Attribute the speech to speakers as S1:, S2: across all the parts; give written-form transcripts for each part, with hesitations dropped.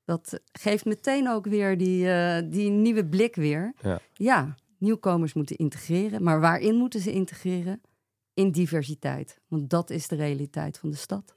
S1: Dat geeft meteen ook weer die nieuwe blik weer. Ja, nieuwkomers moeten integreren. Maar waarin moeten ze integreren? In diversiteit. Want dat is de realiteit van de stad.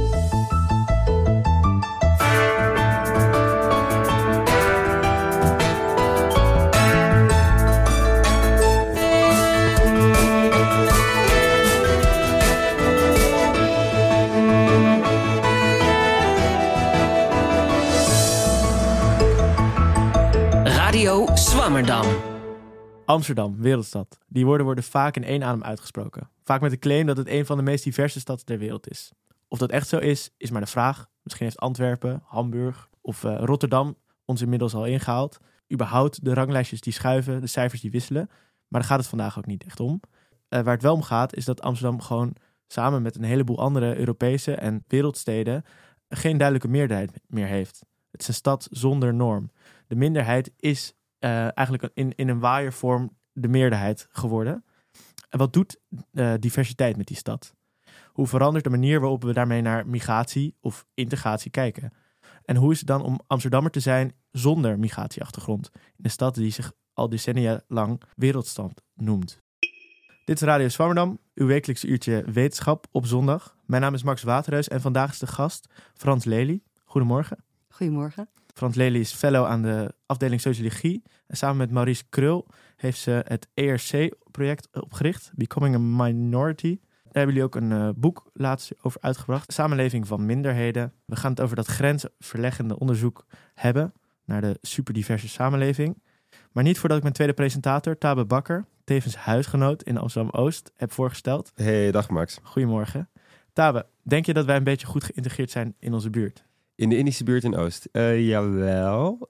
S2: Radio Zwammerdam.
S3: Amsterdam, wereldstad. Die woorden worden vaak in één adem uitgesproken. Vaak met de claim dat het een van de meest diverse steden ter wereld is. Of dat echt zo is maar de vraag. Misschien heeft Antwerpen, Hamburg of Rotterdam ons inmiddels al ingehaald. Überhaupt de ranglijstjes die schuiven, de cijfers die wisselen. Maar daar gaat het vandaag ook niet echt om. Waar het wel om gaat is dat Amsterdam gewoon samen met een heleboel andere Europese en wereldsteden geen duidelijke meerderheid meer heeft. Het is een stad zonder norm. De minderheid is eigenlijk in een waaiervorm de meerderheid geworden. En wat doet diversiteit met die stad? Hoe verandert de manier waarop we daarmee naar migratie of integratie kijken? En hoe is het dan om Amsterdammer te zijn zonder migratieachtergrond? In een stad die zich al decennia lang wereldstad noemt. Dit is Radio Zwammerdam, uw wekelijkse uurtje wetenschap op zondag. Mijn naam is Max Waterhuis en vandaag is de gast Frans Lely. Goedemorgen.
S1: Goedemorgen.
S3: Frans Lely is fellow aan de afdeling Sociologie. En samen met Maurice Krul heeft ze het ERC-project opgericht, Becoming a Minority. Daar hebben jullie ook een boek laatst over uitgebracht. Samenleving van minderheden. We gaan het over dat grensverleggende onderzoek hebben naar de superdiverse samenleving. Maar niet voordat ik mijn tweede presentator, Tabe Bakker, tevens huisgenoot in Amsterdam-Oost, heb voorgesteld.
S4: Hey, dag Max.
S3: Goedemorgen. Tabe, denk je dat wij een beetje goed geïntegreerd zijn in onze buurt?
S4: In de Indische buurt in Oost? Jawel.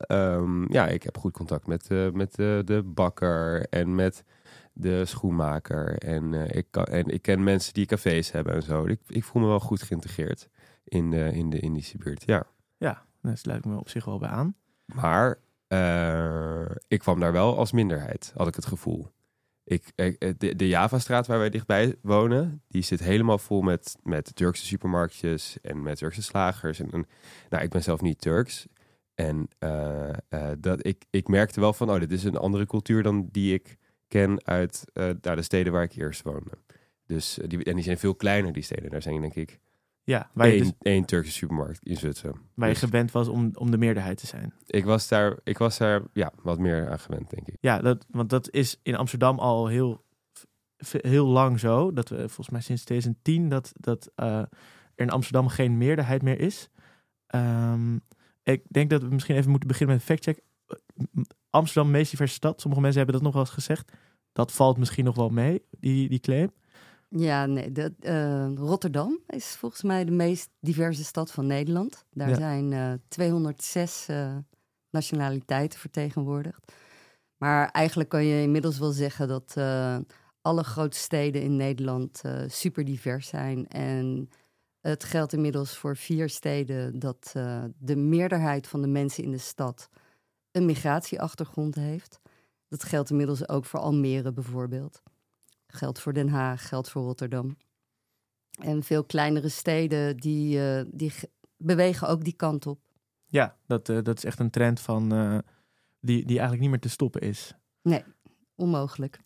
S4: Ik heb goed contact met de bakker en met de schoenmaker. En ik ken mensen die cafés hebben en zo. Ik voel me wel goed geïntegreerd in de Indische buurt, ja.
S3: Ja, dat sluit ik me op zich wel bij aan.
S4: Maar ik kwam daar wel als minderheid, had ik het gevoel. De Javastraat waar wij dichtbij wonen, die zit helemaal vol met Turkse supermarktjes en met Turkse slagers. En ik ben zelf niet Turks. En ik merkte wel van, dit is een andere cultuur dan die ik ken uit de steden waar ik eerst woonde. Dus die zijn veel kleiner, die steden. Daar zijn denk ik één Turkse supermarkt in Zutphen.
S3: Waar je gewend was om de meerderheid te zijn.
S4: Ik was daar wat meer aan gewend, denk ik.
S3: Ja, want dat is in Amsterdam al heel lang zo. Dat we volgens mij sinds 2010 dat er in Amsterdam geen meerderheid meer is. Ik denk dat we misschien even moeten beginnen met een factcheck. Amsterdam, meest diverse stad. Sommige mensen hebben dat nog wel eens gezegd. Dat valt misschien nog wel mee, die claim.
S1: Ja, nee. Rotterdam is volgens mij de meest diverse stad van Nederland. Daar zijn 206 nationaliteiten vertegenwoordigd. Maar eigenlijk kan je inmiddels wel zeggen dat alle grote steden in Nederland super divers zijn. En het geldt inmiddels voor 4 steden dat de meerderheid van de mensen in de stad een migratieachtergrond heeft. Dat geldt inmiddels ook voor Almere bijvoorbeeld. Geldt voor Den Haag, geldt voor Rotterdam. En veel kleinere steden die bewegen ook die kant op.
S3: Ja, dat is echt een trend van die eigenlijk niet meer te stoppen is.
S1: Nee, onmogelijk.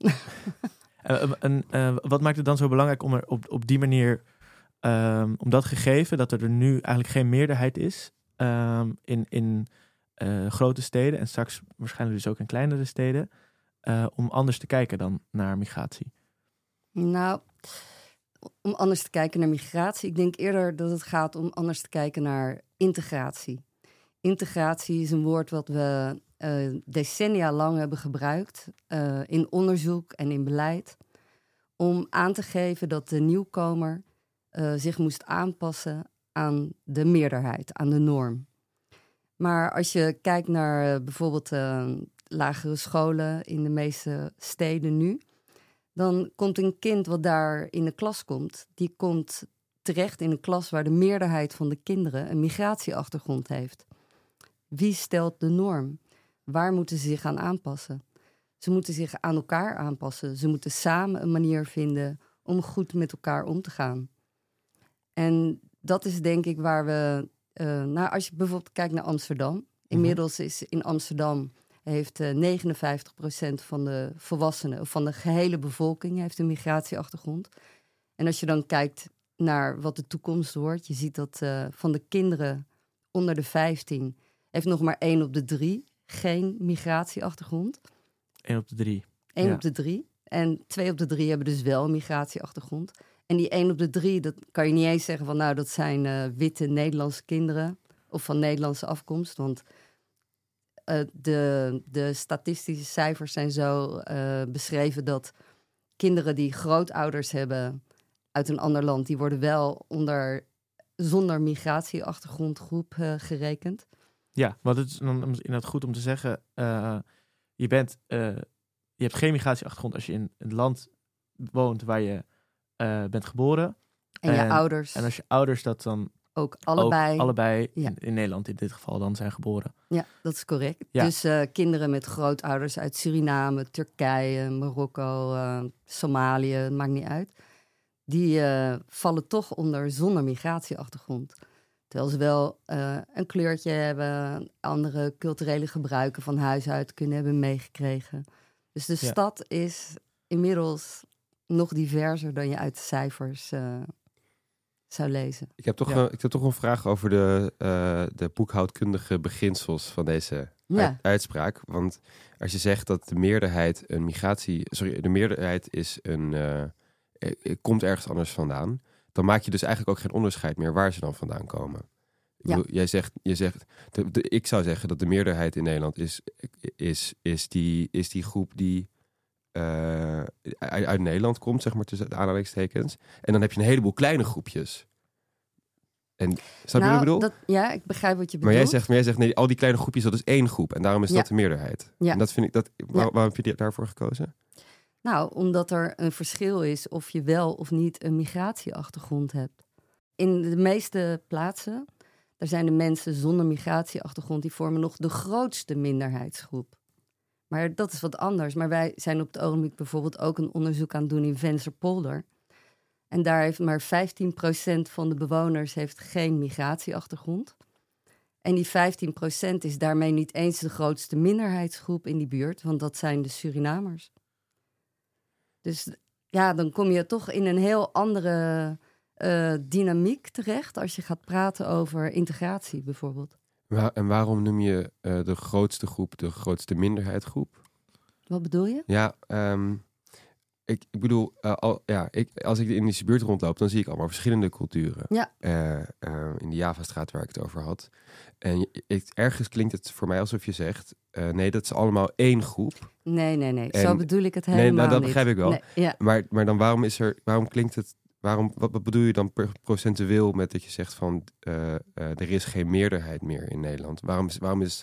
S3: Wat maakt het dan zo belangrijk om er op die manier, om dat gegeven, dat er nu eigenlijk geen meerderheid is in grote steden en straks waarschijnlijk dus ook in kleinere steden, om anders te kijken dan naar migratie?
S1: Nou, om anders te kijken naar migratie. Ik denk eerder dat het gaat om anders te kijken naar integratie. Integratie is een woord wat we decennia lang hebben gebruikt in onderzoek en in beleid. Om aan te geven dat de nieuwkomer zich moest aanpassen aan de meerderheid, aan de norm. Maar als je kijkt naar bijvoorbeeld lagere scholen in de meeste steden nu, dan komt een kind wat daar in de klas komt, die komt terecht in een klas waar de meerderheid van de kinderen een migratieachtergrond heeft. Wie stelt de norm? Waar moeten ze zich aan aanpassen? Ze moeten zich aan elkaar aanpassen. Ze moeten samen een manier vinden om goed met elkaar om te gaan. En dat is denk ik waar we als je bijvoorbeeld kijkt naar Amsterdam. Inmiddels is in Amsterdam heeft 59% van de volwassenen, of van de gehele bevolking, heeft een migratieachtergrond. En als je dan kijkt naar wat de toekomst wordt, je ziet dat van de kinderen onder de 15 heeft nog maar 1 op de 3 geen migratieachtergrond.
S3: 1 op de 3.
S1: 1 op de 3. En 2 op de 3 hebben dus wel een migratieachtergrond. En die 1 op de 3, dat kan je niet eens zeggen van nou, dat zijn witte Nederlandse kinderen of van Nederlandse afkomst. Want de statistische cijfers zijn zo beschreven dat kinderen die grootouders hebben uit een ander land, die worden wel zonder migratieachtergrondgroep gerekend.
S3: Ja, want het is dan inderdaad goed om te zeggen, je hebt geen migratieachtergrond als je in het land woont waar je bent geboren.
S1: En je ouders.
S3: En als je ouders dat dan
S1: ook allebei
S3: ja. in Nederland in dit geval dan zijn geboren.
S1: Ja, dat is correct.
S3: Ja.
S1: Dus kinderen met grootouders uit Suriname, Turkije, Marokko, Somalië, maakt niet uit. Die vallen toch onder zonder migratieachtergrond. Terwijl ze wel een kleurtje hebben, andere culturele gebruiken van huis uit kunnen hebben meegekregen. Dus de stad is inmiddels nog diverser dan je uit de cijfers zou lezen.
S4: Ik heb toch een vraag over de boekhoudkundige beginsels van deze uitspraak. Want als je zegt dat de meerderheid komt ergens anders vandaan, dan maak je dus eigenlijk ook geen onderscheid meer waar ze dan vandaan komen. Ik bedoel, jij zegt ik zou zeggen dat de meerderheid in Nederland is die groep die uit Nederland komt, zeg maar tussen de aanhalingstekens. En dan heb je een heleboel kleine groepjes. En snap je wat ik bedoel?
S1: Ja, ik begrijp wat je bedoelt.
S4: Maar jij zegt nee, al die kleine groepjes, dat is één groep. En daarom is dat de meerderheid. Ja. En dat vind ik waarom heb je daarvoor gekozen?
S1: Nou, omdat er een verschil is of je wel of niet een migratieachtergrond hebt. In de meeste plaatsen, daar zijn de mensen zonder migratieachtergrond, die vormen nog de grootste minderheidsgroep. Maar dat is wat anders. Maar wij zijn op het ogenblik bijvoorbeeld ook een onderzoek aan het doen in Vensterpolder. En daar heeft maar 15% van de bewoners heeft geen migratieachtergrond. En die 15% is daarmee niet eens de grootste minderheidsgroep in die buurt, want dat zijn de Surinamers. Dus ja, dan kom je toch in een heel andere dynamiek terecht als je gaat praten over integratie bijvoorbeeld.
S4: En waarom noem je de grootste groep de grootste minderheidsgroep?
S1: Wat bedoel je?
S4: Ja, ik bedoel, als ik in die buurt rondloop, dan zie ik allemaal verschillende culturen. Ja. In de Javastraat waar ik het over had. En ergens klinkt het voor mij alsof je zegt, nee, dat is allemaal één groep.
S1: Nee. En, zo bedoel ik het helemaal niet.
S4: Dat begrijp ik wel.
S1: Nee, ja.
S4: Maar dan waarom klinkt het, wat bedoel je dan procentueel met dat je zegt van er is geen meerderheid meer in Nederland? Waarom is...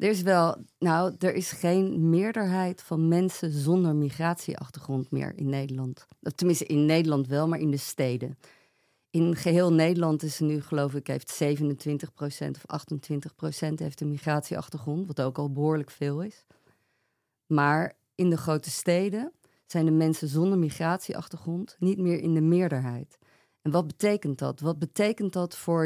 S1: Er is geen meerderheid van mensen zonder migratieachtergrond meer in Nederland. Tenminste, in Nederland wel, maar in de steden. In geheel Nederland is er nu, geloof ik, heeft 27% of 28% heeft een migratieachtergrond, wat ook al behoorlijk veel is. Maar in de grote steden zijn de mensen zonder migratieachtergrond niet meer in de meerderheid. En wat betekent dat? Wat betekent dat voor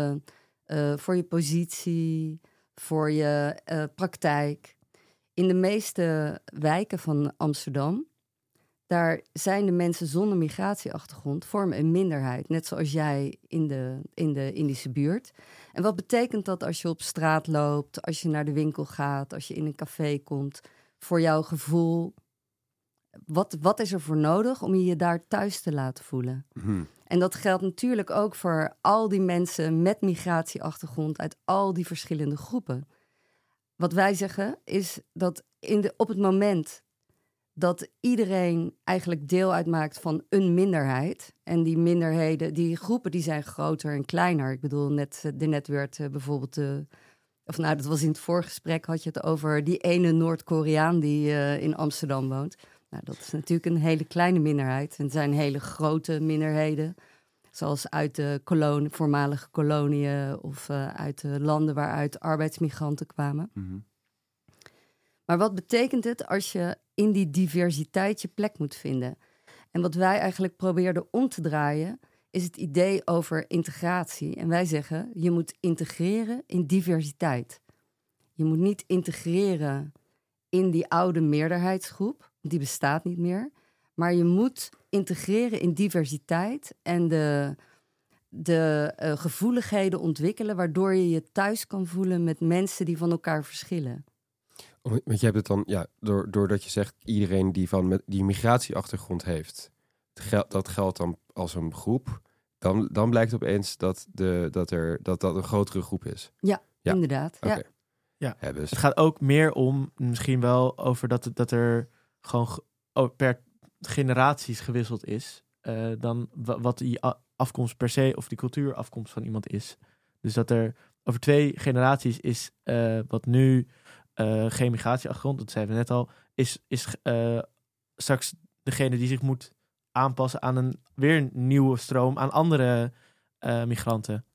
S1: je positie, voor je praktijk? In de meeste wijken van Amsterdam, daar zijn de mensen zonder migratieachtergrond vormen een minderheid. Net zoals jij in de Indische buurt. En wat betekent dat als je op straat loopt, als je naar de winkel gaat, als je in een café komt, voor jouw gevoel? Wat is er voor nodig om je daar thuis te laten voelen? Mm-hmm. En dat geldt natuurlijk ook voor al die mensen met migratieachtergrond uit al die verschillende groepen. Wat wij zeggen is dat op het moment dat iedereen eigenlijk deel uitmaakt van een minderheid, en die minderheden, die groepen, die zijn groter en kleiner. Ik bedoel, net werd bijvoorbeeld dat was in het voorgesprek, had je het over die ene Noord-Koreaan die in Amsterdam woont. Nou, dat is natuurlijk een hele kleine minderheid. En er zijn hele grote minderheden, zoals uit de voormalige koloniën of uit de landen waaruit arbeidsmigranten kwamen. Mm-hmm. Maar wat betekent het als je in die diversiteit je plek moet vinden? En wat wij eigenlijk probeerden om te draaien, is het idee over integratie. En wij zeggen, je moet integreren in diversiteit. Je moet niet integreren in die oude meerderheidsgroep. Die bestaat niet meer. Maar je moet integreren in diversiteit en de gevoeligheden ontwikkelen, waardoor je je thuis kan voelen met mensen die van elkaar verschillen.
S4: Want je hebt het dan, doordat je zegt iedereen die migratieachtergrond heeft, dat geldt dan als een groep, dan blijkt opeens dat een grotere groep is.
S1: Ja. Inderdaad.
S4: Okay.
S3: Ja.
S4: Dus.
S3: Het gaat ook meer om misschien wel over dat er gewoon per generaties gewisseld is dan wat die afkomst per se of die cultuurafkomst van iemand is. Dus dat er over 2 generaties is wat nu geen migratieachtergrond, dat zeiden we net al, is straks degene die zich moet aanpassen aan weer een nieuwe stroom aan andere migranten.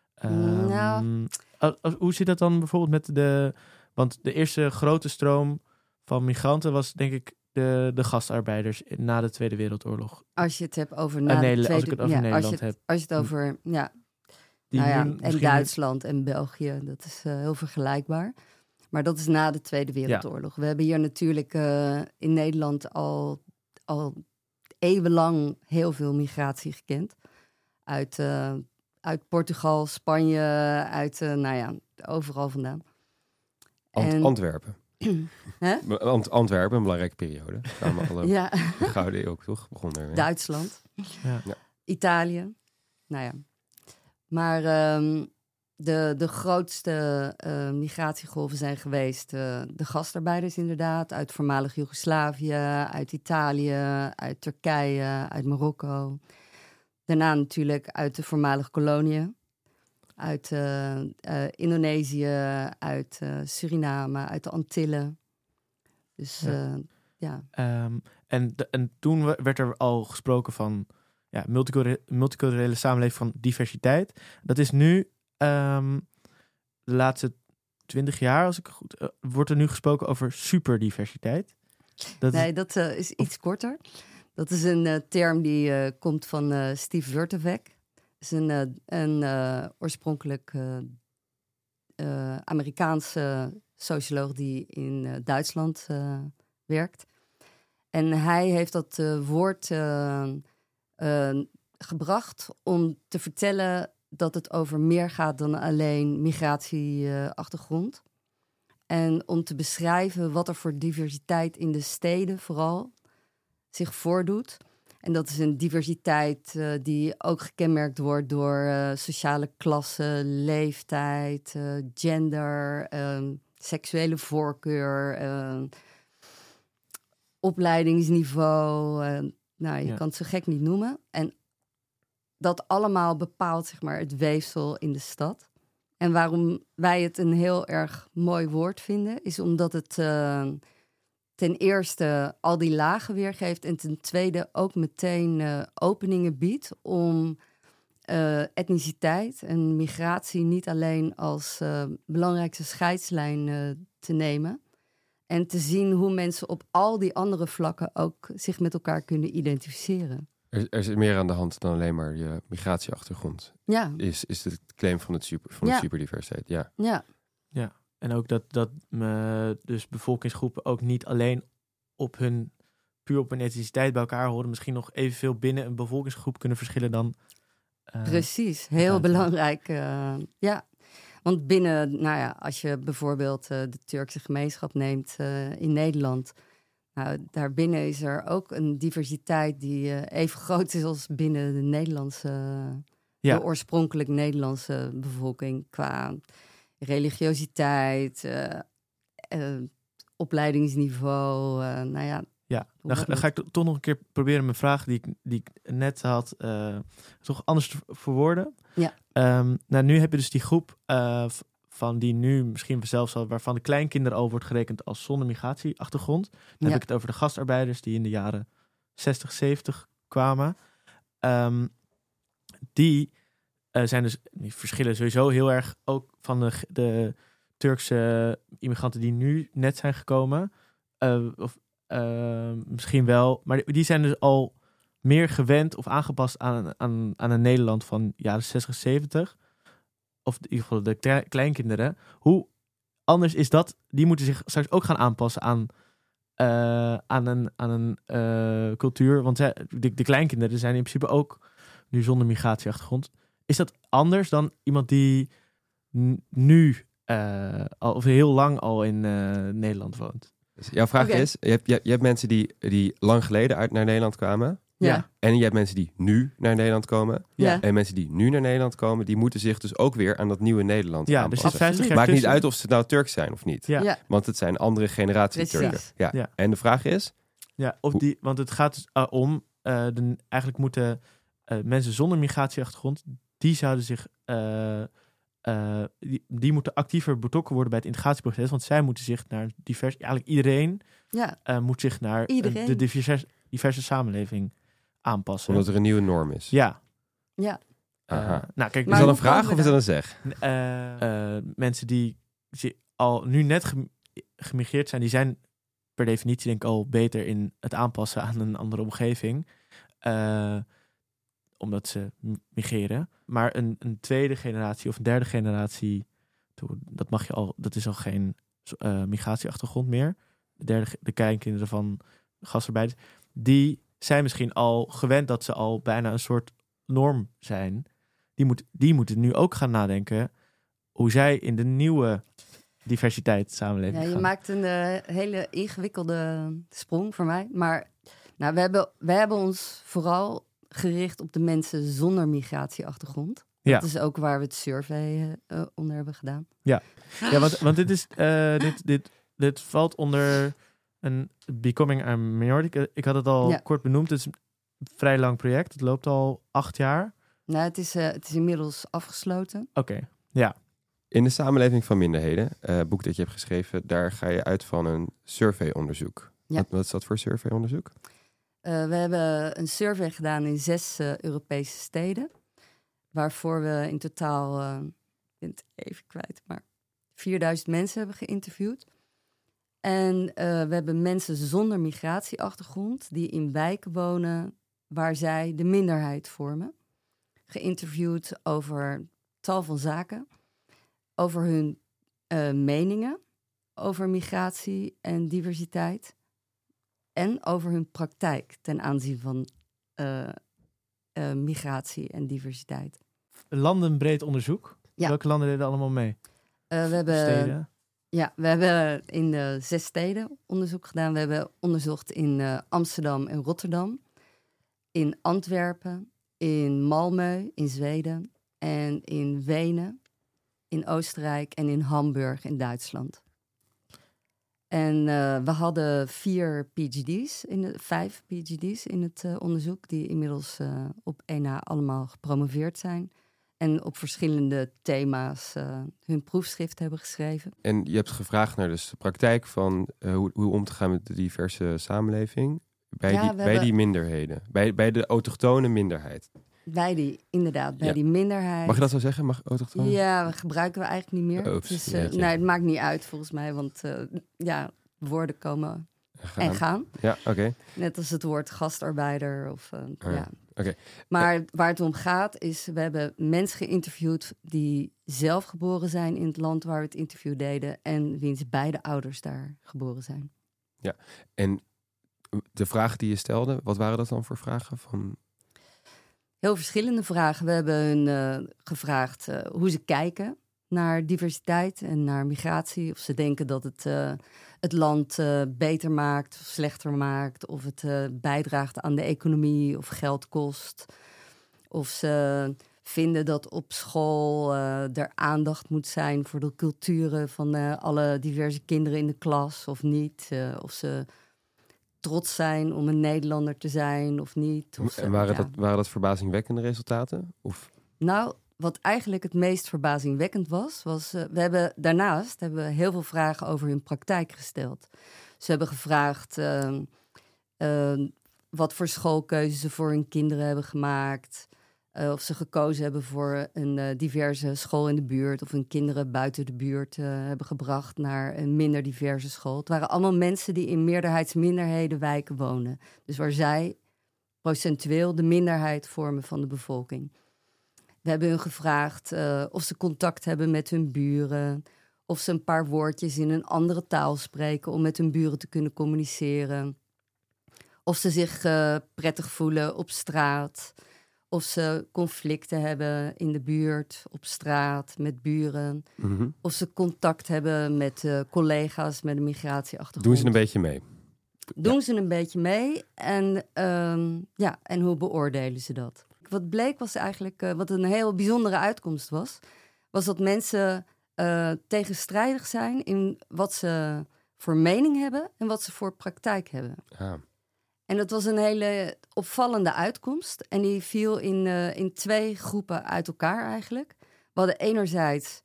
S3: Hoe zit dat dan bijvoorbeeld met want de eerste grote stroom van migranten was denk ik de gastarbeiders na de Tweede Wereldoorlog.
S1: Als je het hebt over Nederland heb. Als je het over, en Duitsland en België, dat is heel vergelijkbaar. Maar dat is na de Tweede Wereldoorlog. Ja. We hebben hier natuurlijk in Nederland al eeuwenlang heel veel migratie gekend. Uit Portugal, Spanje, uit overal vandaan.
S4: Antwerpen. Antwerpen, een belangrijke periode. Kwamen alle gouden eeuw, toch? Begon er.
S1: Duitsland. Ja. Italië. Maar de grootste migratiegolven zijn geweest de gastarbeiders inderdaad. Uit voormalig Joegoslavië, uit Italië, uit Turkije, uit Marokko. Daarna natuurlijk uit de voormalige koloniën. Uit Indonesië, uit Suriname, uit de Antillen. Dus
S3: En toen werd er al gesproken van multiculturele samenleving, van diversiteit. Dat is nu de laatste 20 jaar, als ik goed, wordt er nu gesproken over superdiversiteit.
S1: Dat is iets korter. Dat is een term die komt van Steve Wurtevek. Dat is een oorspronkelijk Amerikaanse socioloog die in Duitsland werkt. En hij heeft dat woord gebracht om te vertellen dat het over meer gaat dan alleen migratieachtergrond. En om te beschrijven wat er voor diversiteit in de steden vooral zich voordoet. En dat is een diversiteit die ook gekenmerkt wordt door sociale klasse, leeftijd, gender, seksuele voorkeur, opleidingsniveau. Je kan het zo gek niet noemen. En dat allemaal bepaalt zeg maar het weefsel in de stad. En waarom wij het een heel erg mooi woord vinden, is omdat het ten eerste al die lagen weergeeft en ten tweede ook meteen openingen biedt om etniciteit en migratie niet alleen als belangrijkste scheidslijn te nemen. En te zien hoe mensen op al die andere vlakken ook zich met elkaar kunnen identificeren.
S4: Er is meer aan de hand dan alleen maar je migratieachtergrond.
S1: Ja.
S4: Is het claim van de superdiversiteit. Ja.
S3: En ook dat dus bevolkingsgroepen ook niet alleen puur op hun etniciteit bij elkaar horen. Misschien nog evenveel binnen een bevolkingsgroep kunnen verschillen dan.
S1: Precies, heel belangrijk. Want binnen, als je bijvoorbeeld de Turkse gemeenschap neemt in Nederland. Daarbinnen is er ook een diversiteit die even groot is als binnen de Nederlandse, de oorspronkelijk Nederlandse bevolking. Qua religiositeit, opleidingsniveau,
S3: dan ga ik toch nog een keer proberen mijn vraag die ik net had, toch anders te verwoorden.
S1: Ja.
S3: Nu heb je dus die groep van die nu misschien zelfs al, waarvan de kleinkinderen al wordt gerekend als zonder migratieachtergrond. Dan heb ik het over de gastarbeiders die in de jaren 60, 70 kwamen. Die verschillen sowieso heel erg ook van de Turkse immigranten die nu net zijn gekomen. Misschien wel, maar die zijn dus al meer gewend of aangepast aan een Nederland van jaren 60, 70. Of in ieder geval de kleinkinderen. Hoe anders is dat? Die moeten zich straks ook gaan aanpassen aan een cultuur. Want de kleinkinderen zijn in principe ook nu zonder migratieachtergrond. Is dat anders dan iemand die nu of heel lang al in Nederland woont?
S4: Dus jouw vraag is, je hebt mensen die lang geleden naar Nederland kwamen.
S1: Ja.
S4: En je hebt mensen die nu naar Nederland komen.
S1: Ja.
S4: En mensen die nu naar Nederland komen, die moeten zich dus ook weer aan dat nieuwe Nederland
S3: Ja,
S4: aanpassen.
S3: er zit 50 jaar
S4: Maakt niet
S3: tussen.
S4: uit of ze nou Turks zijn of niet.
S3: Ja.
S1: Ja.
S4: Want het zijn andere generatie
S1: Precies.
S4: Turken. Ja.
S3: Ja.
S4: En de vraag is,
S3: Ja, want het gaat dus om, eigenlijk moeten mensen zonder migratieachtergrond, die zouden zich, die moeten actiever betrokken worden bij het integratieproces, want zij moeten zich naar eigenlijk iedereen moet zich naar de diverse samenleving aanpassen.
S4: omdat er een nieuwe norm is.
S3: Ja.
S1: Ja.
S4: Aha.
S3: Nou, kijk,
S4: Is
S1: Maar
S4: dat een
S1: hoe
S4: vraag
S1: komen
S4: of
S1: we
S4: is dat een zeg?
S3: mensen die al nu net gemigreerd zijn, die zijn per definitie denk ik al beter in het aanpassen aan een andere omgeving. Omdat ze migreren. Maar een tweede generatie of een derde generatie, dat is al geen migratieachtergrond meer. De kleinkinderen van gastarbeiders, die zijn misschien al gewend dat ze al bijna een soort norm zijn. Die moeten nu ook gaan nadenken hoe zij in de nieuwe diversiteit samenleving
S1: Ja, je
S3: gaan.
S1: maakt een hele ingewikkelde sprong voor mij. Maar we hebben ons vooral gericht op de mensen zonder migratieachtergrond.
S3: Ja.
S1: Dat is ook waar we het survey onder hebben gedaan.
S3: Ja, want dit is dit valt onder een Becoming a Minority. Ik had het al kort benoemd. Het is een vrij lang project. Het loopt al 8 jaar.
S1: Nou, het is inmiddels afgesloten.
S3: Oké, ja.
S4: In de samenleving van minderheden, boek dat je hebt geschreven, daar ga je uit van een surveyonderzoek.
S1: Ja.
S4: Wat is dat voor surveyonderzoek?
S1: We hebben een survey gedaan in 6 Europese steden. Waarvoor we in totaal, ik ben het even kwijt, maar 4000 mensen hebben geïnterviewd. En we hebben mensen zonder migratieachtergrond die in wijken wonen waar zij de minderheid vormen. Geïnterviewd over tal van zaken. Over hun meningen over migratie en diversiteit. En over hun praktijk ten aanzien van migratie en diversiteit.
S3: Landenbreed onderzoek.
S1: Ja.
S3: Welke landen deden allemaal mee?
S1: We hebben
S3: Steden?
S1: Ja, we hebben in de 6 steden onderzoek gedaan. We hebben onderzocht in Amsterdam en Rotterdam. In Antwerpen, in Malmö, in Zweden. En in Wenen, in Oostenrijk en in Hamburg in Duitsland. En we hadden 5 PhD's in het onderzoek, die inmiddels op 1 allemaal gepromoveerd zijn. En op verschillende thema's hun proefschrift hebben geschreven.
S4: En je hebt gevraagd naar dus de praktijk van hoe om te gaan met de diverse samenleving. Bij die minderheden. Bij de autochtone minderheid.
S1: Bij die minderheid.
S4: Mag je dat zo zeggen? Mag autochtone?
S1: Ja, dat gebruiken we eigenlijk niet meer.
S4: Oeps,
S1: Dus,
S4: jeetje.
S1: nee, het maakt niet uit volgens mij, want woorden komen en gaan.
S4: Ja, oké.
S1: Net als het woord gastarbeider.
S4: ja. Oké.
S1: Maar waar het om gaat is, we hebben mensen geïnterviewd die zelf geboren zijn in het land waar we het interview deden en wiens beide ouders daar geboren zijn.
S4: Ja, en de vragen die je stelde, wat waren dat dan voor vragen?
S1: Heel verschillende vragen. We hebben hun gevraagd hoe ze kijken naar diversiteit en naar migratie. Of ze denken dat het land beter maakt of slechter maakt. Of het bijdraagt aan de economie of geld kost. Of ze vinden dat op school er aandacht moet zijn voor de culturen van alle diverse kinderen in de klas of niet. Of ze trots zijn om een Nederlander te zijn of niet.
S4: En waren dat verbazingwekkende resultaten? Of?
S1: Nou, wat eigenlijk het meest verbazingwekkend was daarnaast hebben we heel veel vragen over hun praktijk gesteld. Ze hebben gevraagd wat voor schoolkeuzes ze voor hun kinderen hebben gemaakt. Of ze gekozen hebben voor een diverse school in de buurt. Of hun kinderen buiten de buurt hebben gebracht naar een minder diverse school. Het waren allemaal mensen die in meerderheidsminderhedenwijken wonen. Dus waar zij procentueel de minderheid vormen van de bevolking. We hebben hun gevraagd of ze contact hebben met hun buren, of ze een paar woordjes in een andere taal spreken om met hun buren te kunnen communiceren. Of ze zich prettig voelen op straat. Of ze conflicten hebben in de buurt, op straat, met buren.
S4: Mhm.
S1: Of ze contact hebben met collega's met een migratieachtergrond.
S4: Doen ze een beetje mee?
S1: Doen ze een beetje mee en hoe beoordelen ze dat? Wat bleek was eigenlijk, wat een heel bijzondere uitkomst was dat mensen tegenstrijdig zijn in wat ze voor mening hebben en wat ze voor praktijk hebben.
S4: Ah.
S1: En dat was een hele opvallende uitkomst. En die viel in 2 groepen uit elkaar eigenlijk. We hadden enerzijds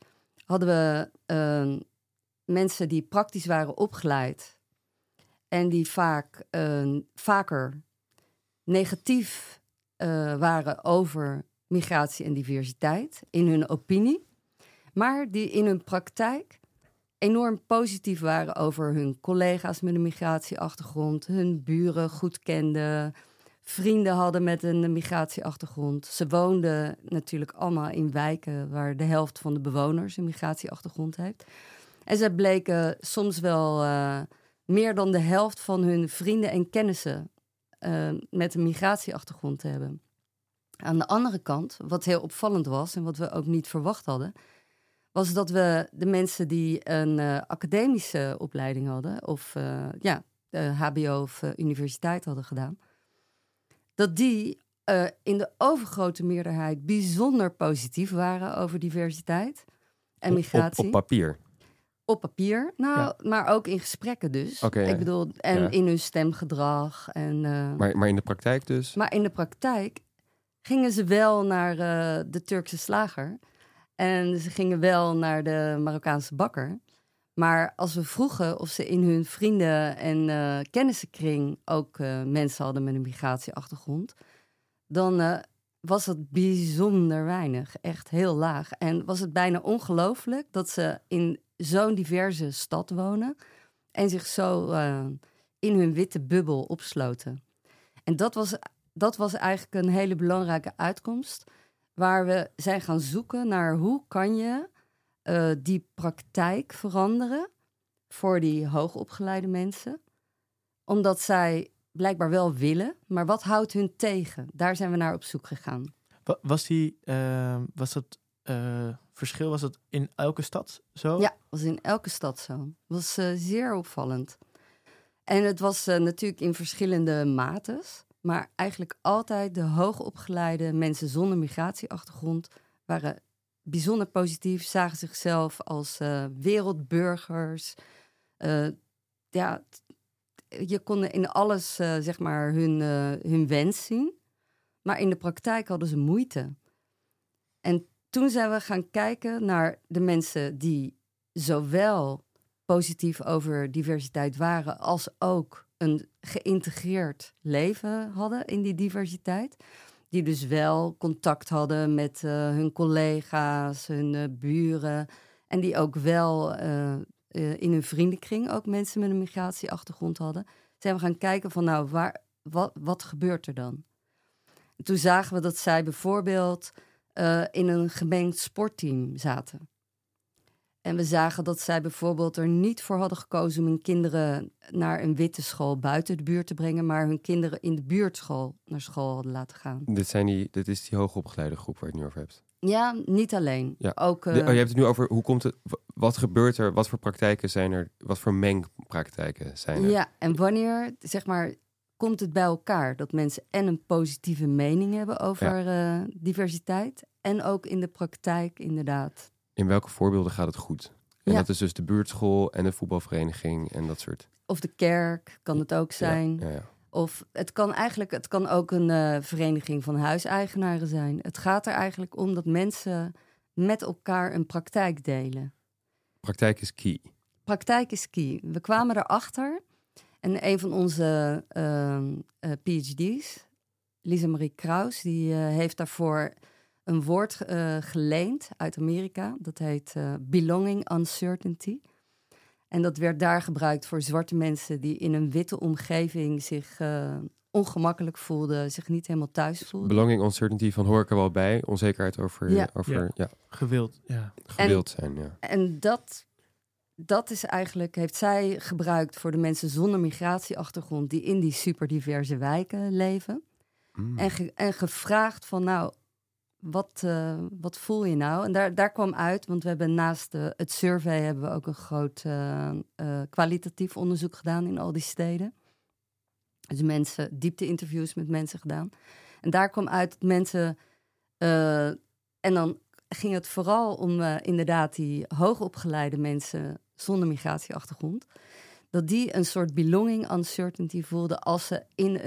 S1: mensen die praktisch waren opgeleid en die vaker negatief waren over migratie en diversiteit in hun opinie, maar die in hun praktijk enorm positief waren over hun collega's met een migratieachtergrond, hun buren goed kenden, vrienden hadden met een migratieachtergrond. Ze woonden natuurlijk allemaal in wijken waar de helft van de bewoners een migratieachtergrond heeft. En zij bleken soms wel meer dan de helft van hun vrienden en kennissen met een migratieachtergrond te hebben. Aan de andere kant, wat heel opvallend was en wat we ook niet verwacht hadden, was dat we de mensen die een academische opleiding hadden, of HBO of universiteit hadden gedaan, dat die in de overgrote meerderheid bijzonder positief waren over diversiteit en migratie.
S4: Op papier?
S1: Op papier, maar ook in gesprekken dus.
S4: Okay,
S1: ik bedoel, en in hun stemgedrag.
S4: Maar in de praktijk dus?
S1: Maar in de praktijk gingen ze wel naar de Turkse slager. En ze gingen wel naar de Marokkaanse bakker. Maar als we vroegen of ze in hun vrienden- en kennissenkring ook mensen hadden met een migratieachtergrond, dan was het bijzonder weinig. Echt heel laag. En was het bijna ongelooflijk dat ze in zo'n diverse stad wonen en zich zo in hun witte bubbel opsloten. En dat was eigenlijk een hele belangrijke uitkomst, waar we zijn gaan zoeken naar hoe kan je die praktijk veranderen voor die hoogopgeleide mensen. Omdat zij blijkbaar wel willen, maar wat houdt hun tegen? Daar zijn we naar op zoek gegaan.
S3: Was dat verschil, was dat in elke stad zo?
S1: Ja, was in elke stad zo. Het was zeer opvallend. En het was natuurlijk in verschillende mates, maar eigenlijk altijd de hoogopgeleide mensen zonder migratieachtergrond waren bijzonder positief, zagen zichzelf als wereldburgers. Je kon in alles zeg maar hun wens zien, maar in de praktijk hadden ze moeite. En toen zijn we gaan kijken naar de mensen die zowel positief over diversiteit waren als ook een geïntegreerd leven hadden in die diversiteit. Die dus wel contact hadden met hun collega's, hun buren. En die ook wel in hun vriendenkring ook mensen met een migratieachtergrond hadden. Zijn we gaan kijken van wat gebeurt er dan? En toen zagen we dat zij bijvoorbeeld in een gemengd sportteam zaten. En we zagen dat zij bijvoorbeeld er niet voor hadden gekozen om hun kinderen naar een witte school buiten de buurt te brengen, maar hun kinderen in de buurtschool naar school hadden laten gaan.
S4: Dit is die hoogopgeleide groep waar je het nu over hebt.
S1: Ja, niet alleen.
S4: Ja.
S1: Ook,
S4: je hebt het nu over hoe komt het, wat gebeurt er, wat voor praktijken zijn er, wat voor mengpraktijken zijn er?
S1: Ja, en wanneer, zeg maar, komt het bij elkaar dat mensen en een positieve mening hebben over diversiteit en ook in de praktijk inderdaad.
S4: In welke voorbeelden gaat het goed? En dat is dus de buurtschool en de voetbalvereniging en dat soort.
S1: Of de kerk kan het ook zijn.
S4: Ja.
S1: Of het kan ook een vereniging van huiseigenaren zijn. Het gaat er eigenlijk om dat mensen met elkaar een praktijk delen.
S4: Praktijk is key.
S1: Praktijk is key. We kwamen erachter en een van onze PhD's, Lisa Marie Kraus, die heeft daarvoor een woord geleend uit Amerika. Dat heet belonging uncertainty. En dat werd daar gebruikt voor zwarte mensen die in een witte omgeving zich ongemakkelijk voelden, zich niet helemaal thuis voelden.
S4: Belonging, uncertainty van hoor ik er wel bij. Onzekerheid over
S3: Gewild,
S4: gewild zijn. Ja.
S1: En dat is eigenlijk, heeft zij gebruikt voor de mensen zonder migratieachtergrond die in die superdiverse wijken leven. En gevraagd van nou, wat voel je nou? En daar kwam uit, want we hebben naast het survey hebben we ook een groot kwalitatief onderzoek gedaan in al die steden. Dus diepte-interviews met mensen gedaan. En daar kwam uit dat mensen... en dan ging het vooral om inderdaad die hoogopgeleide mensen zonder migratieachtergrond. Dat die een soort belonging uncertainty voelden als ze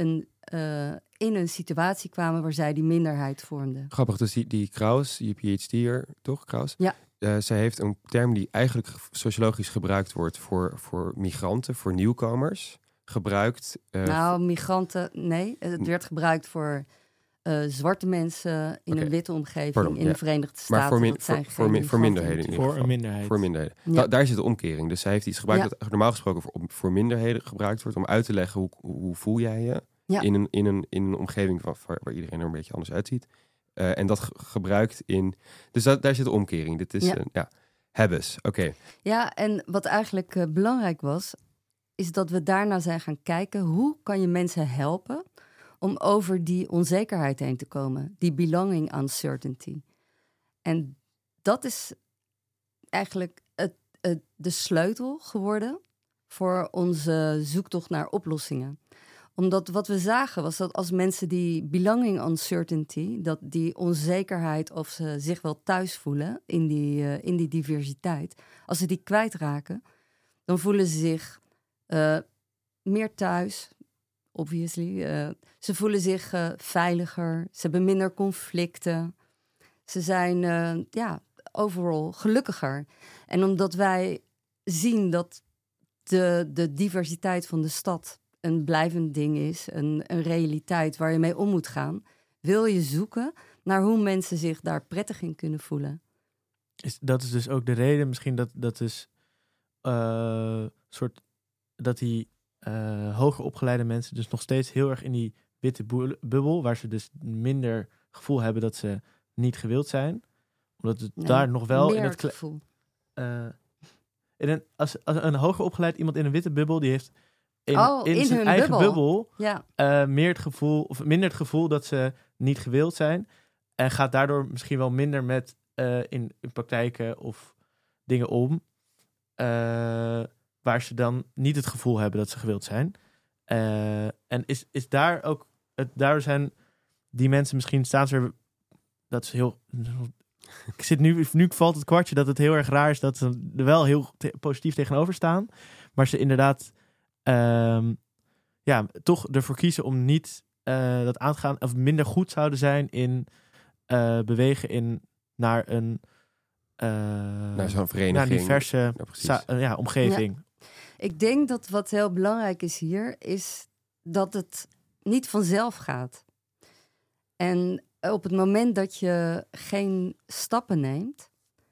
S1: in een situatie kwamen waar zij die minderheid vormden.
S4: Grappig, dus die Kraus, die PhD'er, toch Kraus?
S1: Ja.
S4: Zij heeft een term die eigenlijk sociologisch gebruikt wordt voor migranten, voor nieuwkomers. Gebruikt...
S1: migranten, nee. Het werd gebruikt voor zwarte mensen in een witte omgeving in de Verenigde Staten.
S4: Maar voor minderheden in ieder geval. Voor minderheden.
S1: Ja.
S4: Daar zit de omkering. Dus zij heeft iets gebruikt dat normaal gesproken voor minderheden gebruikt wordt om uit te leggen hoe voel jij je in een omgeving waar iedereen er een beetje anders uitziet. En dat gebruikt in... Dus daar zit de omkering. Dit is hebbes. Oké.
S1: Ja, en wat eigenlijk belangrijk was, is dat we daarna zijn gaan kijken hoe kan je mensen helpen om over die onzekerheid heen te komen. Die belonging uncertainty. En dat is eigenlijk de sleutel geworden voor onze zoektocht naar oplossingen. Omdat wat we zagen was dat als mensen die belonging uncertainty, dat die onzekerheid of ze zich wel thuis voelen in die diversiteit, als ze die kwijtraken, dan voelen ze zich meer thuis, obviously. Ze voelen zich veiliger, ze hebben minder conflicten. Ze zijn overal gelukkiger. En omdat wij zien dat de diversiteit van de stad een blijvend ding is, een realiteit waar je mee om moet gaan, wil je zoeken naar hoe mensen zich daar prettig in kunnen voelen.
S3: Dat is dus ook de reden, misschien dat is dat die hoger opgeleide mensen dus nog steeds heel erg in die witte bubbel, waar ze dus minder gevoel hebben dat ze niet gewild zijn, omdat het daar nog wel
S1: meer
S3: in het
S1: gevoel.
S3: Als een hoger opgeleid iemand in een witte bubbel, die heeft in zijn
S1: hun
S3: eigen bubbel
S1: Ja.
S3: minder het gevoel dat ze niet gewild zijn. En gaat daardoor misschien wel minder met in praktijken of dingen om. Waar ze dan niet het gevoel hebben dat ze gewild zijn. En is daar ook... Daardoor zijn die mensen misschien staan ze weer... Dat is heel... Ik zit nu valt het kwartje dat het heel erg raar is dat ze er wel heel positief tegenover staan. Maar ze inderdaad toch ervoor kiezen om niet dat aan te gaan, of minder goed zouden zijn in bewegen naar een
S4: naar zo'n vereniging.
S3: naar diverse omgeving.
S1: Ja. Ik denk dat wat heel belangrijk is hier, is dat het niet vanzelf gaat. En op het moment dat je geen stappen neemt,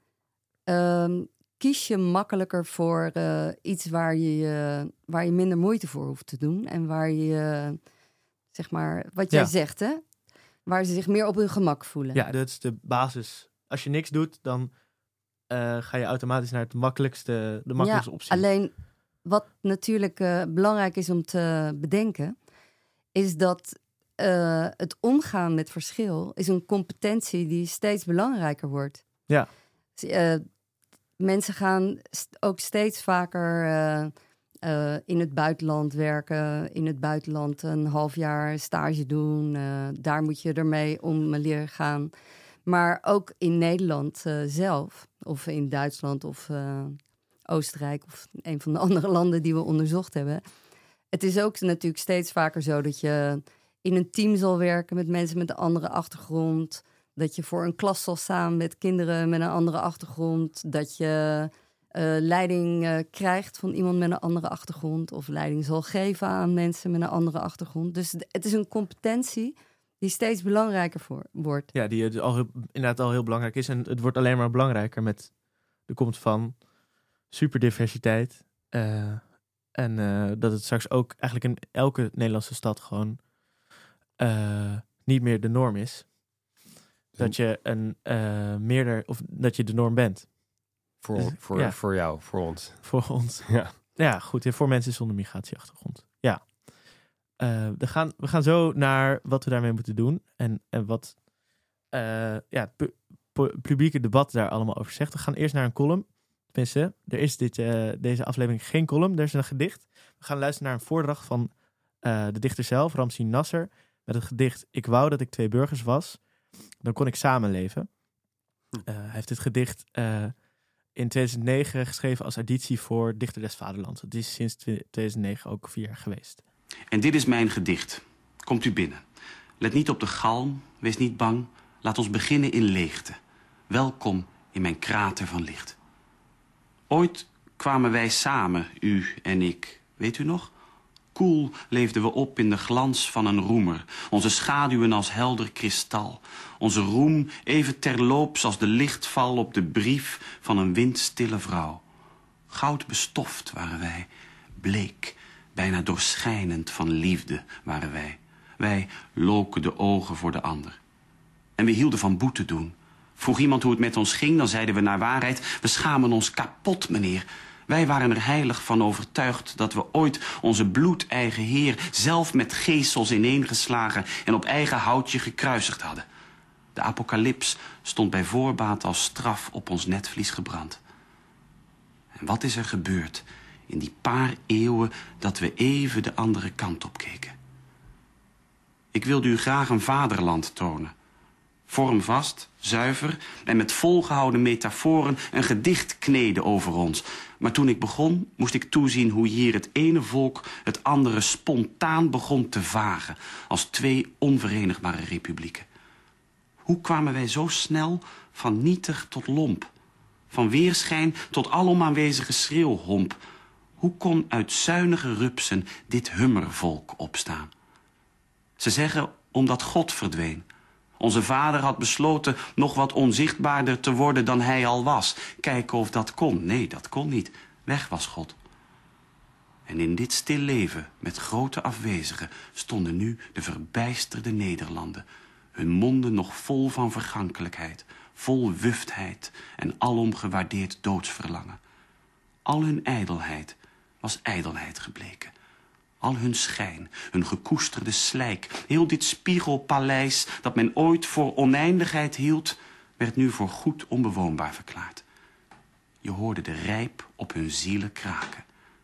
S1: kies je makkelijker voor iets waar je minder moeite voor hoeft te doen. En waar je, zeg maar, wat jij zegt, hè? Waar ze zich meer op hun gemak voelen.
S3: Ja, dat is de basis. Als je niks doet, dan ga je automatisch naar de makkelijkste optie.
S1: Alleen wat natuurlijk belangrijk is om te bedenken, is dat het omgaan met verschil is een competentie die steeds belangrijker wordt.
S3: Ja.
S1: Mensen gaan ook steeds vaker in het buitenland werken, in het buitenland een half jaar stage doen. Daar moet je ermee om leren gaan. Maar ook in Nederland zelf, of in Duitsland of Oostenrijk of een van de andere landen die we onderzocht hebben. Het is ook natuurlijk steeds vaker zo dat je in een team zal werken met mensen met een andere achtergrond. Dat je voor een klas zal staan met kinderen met een andere achtergrond. Dat je leiding krijgt van iemand met een andere achtergrond. Of leiding zal geven aan mensen met een andere achtergrond. Dus het is een competentie die steeds belangrijker wordt. Ja,
S3: die inderdaad al heel belangrijk is. En het wordt alleen maar belangrijker met de komst van superdiversiteit. En dat het straks ook eigenlijk in elke Nederlandse stad gewoon niet meer de norm is. Dat je dat je de norm bent.
S4: Voor jou, voor ons.
S3: Voor ons.
S4: Ja.
S3: Ja, goed. Voor mensen zonder migratieachtergrond. Ja. We gaan zo naar wat we daarmee moeten doen. En wat het publieke debat daar allemaal over zegt. We gaan eerst naar een column. Tenminste, er is deze aflevering geen column. Er is een gedicht. We gaan luisteren naar een voordracht van de dichter zelf, Ramzi Nasser. Met het gedicht Ik wou dat ik 2 burgers was. Dan kon ik samenleven. Hij heeft dit gedicht in 2009 geschreven als editie voor Dichter des Vaderlands. Het is sinds 2009 ook 4 jaar geweest.
S5: En dit is mijn gedicht. Komt u binnen. Let niet op de galm, wees niet bang. Laat ons beginnen in leegte. Welkom in mijn krater van licht. Ooit kwamen wij samen, u en ik. Weet u nog? Koel leefden we op in de glans van een roemer. Onze schaduwen als helder kristal. Onze roem even terloops als de lichtval op de brief van een windstille vrouw. Goud bestoft waren wij, bleek, bijna doorschijnend van liefde waren wij. Wij loken de ogen voor de ander. En we hielden van boete doen. Vroeg iemand hoe het met ons ging, dan zeiden we naar waarheid: we schamen ons kapot, meneer. Wij waren er heilig van overtuigd dat we ooit onze bloedeigen Heer zelf met geesels ineengeslagen en op eigen houtje gekruisigd hadden. De apocalyps stond bij voorbaat als straf op ons netvlies gebrand. En wat is er gebeurd in die paar eeuwen dat we even de andere kant op keken? Ik wilde u graag een vaderland tonen. Vormvast, zuiver en met volgehouden metaforen een gedicht kneden over ons. Maar toen ik begon, moest ik toezien hoe hier het ene volk het andere spontaan begon te vagen, als 2 onverenigbare republieken. Hoe kwamen wij zo snel van nietig tot lomp? Van weerschijn tot alom aanwezige schreeuwhomp? Hoe kon uit zuinige rupsen dit hummervolk opstaan? Ze zeggen omdat God verdween. Onze vader had besloten nog wat onzichtbaarder te worden dan hij al was. Kijken of dat kon. Nee, dat kon niet. Weg was God. En in dit stil leven met grote afwezigen stonden nu de verbijsterde Nederlanden. Hun monden nog vol van vergankelijkheid, vol wuftheid en alom gewaardeerd doodsverlangen. Al hun ijdelheid was ijdelheid gebleken. Al hun schijn, hun gekoesterde slijk, heel dit spiegelpaleis dat men ooit voor oneindigheid hield, werd nu voor goed onbewoonbaar verklaard. Je hoorde de rijp op hun zielen kraken.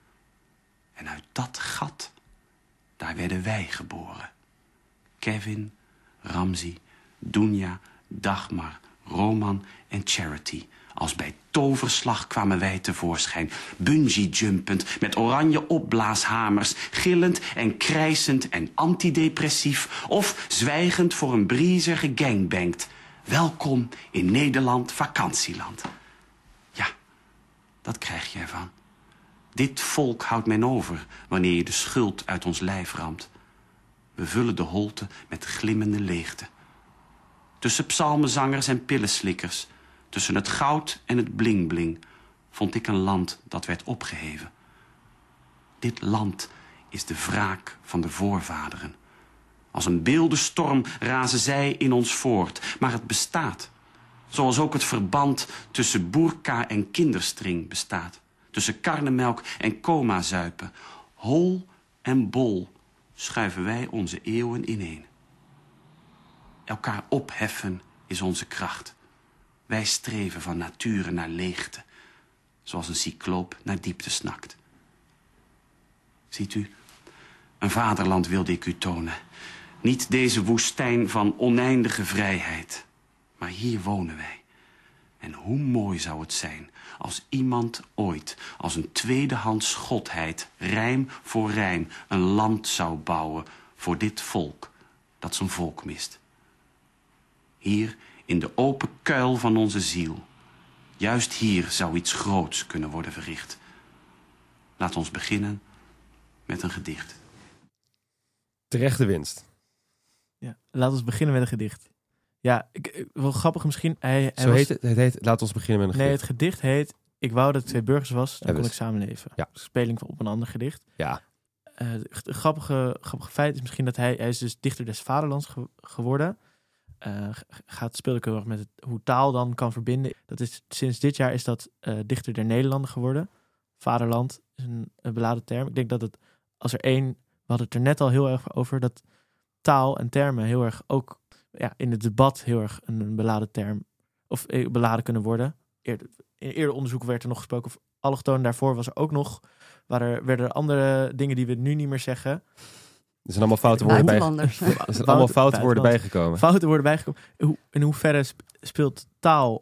S5: En uit dat gat, daar werden wij geboren. Kevin, Ramzi, Dunja, Dagmar, Roman en Charity. Als bij toverslag kwamen wij tevoorschijn, bungee-jumpend, met oranje opblaashamers, gillend en krijsend en antidepressief, of zwijgend voor een breezer gegangbankt. Welkom in Nederland vakantieland. Ja, dat krijg je ervan. Dit volk houdt men over wanneer je de schuld uit ons lijf ramt. We vullen de holte met glimmende leegte. Tussen psalmenzangers en pillenslikkers, tussen het goud en het bling-bling, vond ik een land dat werd opgeheven. Dit land is de wraak van de voorvaderen. Als een beeldenstorm razen zij in ons voort, maar het bestaat. Zoals ook het verband tussen boerka en kinderstring bestaat. Tussen karnemelk en coma-zuipen. Hol en bol schuiven wij onze eeuwen ineen. Elkaar opheffen is onze kracht. Wij streven van nature naar leegte, zoals een cycloop naar diepte snakt. Ziet u, een vaderland wilde ik u tonen. Niet deze woestijn van oneindige vrijheid, maar hier wonen wij. En hoe mooi zou het zijn als iemand ooit als een tweedehands godheid, rijm voor rijm, een land zou bouwen voor dit volk dat zijn volk mist. Hier in de open kuil van onze ziel. Juist hier zou iets groots kunnen worden verricht. Laat ons beginnen met een gedicht.
S4: Terechte winst.
S3: Ja, laat ons beginnen met een gedicht. Ja, wel grappig misschien.
S4: Zo heet het? Het heet Laat ons beginnen met een gedicht.
S3: Nee, het gedicht heet Ik wou dat ik 2 burgers was, dan kon
S4: dus.
S3: ik samenleven.
S4: Ja.
S3: Speling op een ander gedicht.
S4: Ja.
S3: Het grappige feit is misschien dat hij is dus dichter des vaderlands geworden. Speelt ook heel erg met hoe taal dan kan verbinden. Dat is, sinds dit jaar is dat dichter der Nederlanden geworden. Vaderland is een beladen term. Ik denk dat het, we hadden het er net al heel erg over, dat taal en termen heel erg ook in het debat heel erg een beladen term, of beladen kunnen worden. In eerder onderzoek werd er nog gesproken over allochtoon. Daarvoor was er ook nog, werden er andere dingen die we nu niet meer zeggen.
S4: Er zijn allemaal foute woorden bijgekomen.
S3: Fouten worden bijgekomen. In hoeverre speelt taal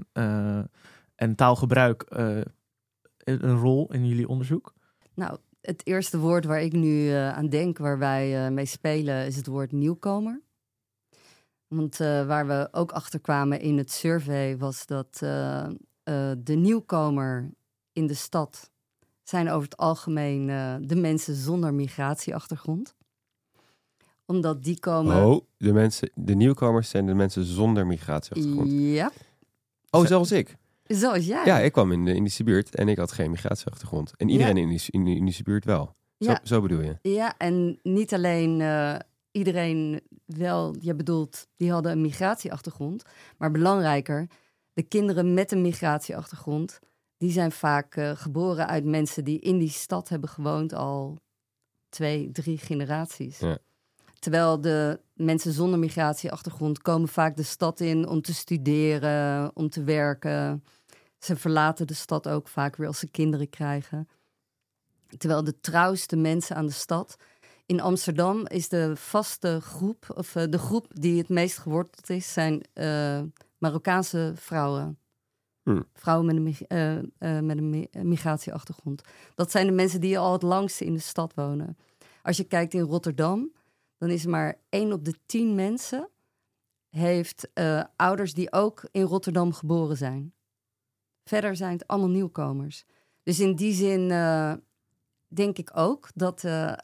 S3: en taalgebruik een rol in jullie onderzoek?
S1: Nou, het eerste woord waar ik nu aan denk, waar wij mee spelen, is het woord nieuwkomer. Want waar we ook achter kwamen in het survey was dat de nieuwkomer in de stad zijn over het algemeen de mensen zonder migratieachtergrond. Omdat die komen...
S4: de nieuwkomers zijn de mensen zonder migratieachtergrond.
S1: Ja.
S4: Zoals ik.
S1: Zoals jij.
S4: Ja, ik kwam in de Indische buurt en ik had geen migratieachtergrond. En iedereen in de Indische buurt wel. Zo bedoel je?
S1: Ja, en niet alleen iedereen wel, je bedoelt, die hadden een migratieachtergrond. Maar belangrijker, de kinderen met een migratieachtergrond, die zijn vaak geboren uit mensen die in die stad hebben gewoond al 2-3 generaties.
S4: Ja.
S1: Terwijl de mensen zonder migratieachtergrond komen vaak de stad in om te studeren, om te werken. Ze verlaten de stad ook vaak weer als ze kinderen krijgen. Terwijl de trouwste mensen aan de stad... In Amsterdam is de vaste groep, of de groep die het meest geworteld is, zijn Marokkaanse vrouwen. Vrouwen met een migratieachtergrond. Dat zijn de mensen die al het langste in de stad wonen. Als je kijkt in Rotterdam, dan is maar 1 op de 10 mensen heeft ouders die ook in Rotterdam geboren zijn. Verder zijn het allemaal nieuwkomers. Dus in die zin denk ik ook dat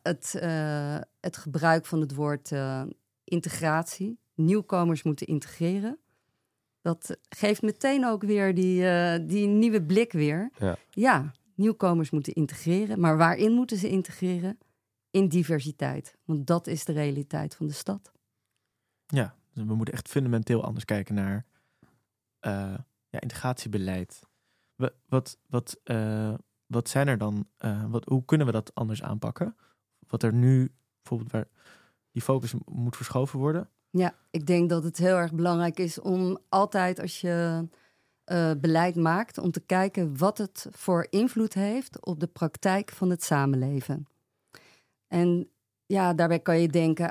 S1: het gebruik van het woord integratie, nieuwkomers moeten integreren, dat geeft meteen ook weer die nieuwe blik weer. Ja, nieuwkomers moeten integreren, maar waarin moeten ze integreren? In diversiteit, want dat is de realiteit van de stad. Ja,
S3: dus we moeten echt fundamenteel anders kijken naar integratiebeleid. Wat zijn er dan? Hoe kunnen we dat anders aanpakken? Wat er nu bijvoorbeeld waar die focus moet verschoven worden? Ja, ik denk dat het heel erg belangrijk is om altijd als je beleid maakt, om te kijken wat het voor invloed heeft op de praktijk van het samenleven. En ja, daarbij kan je denken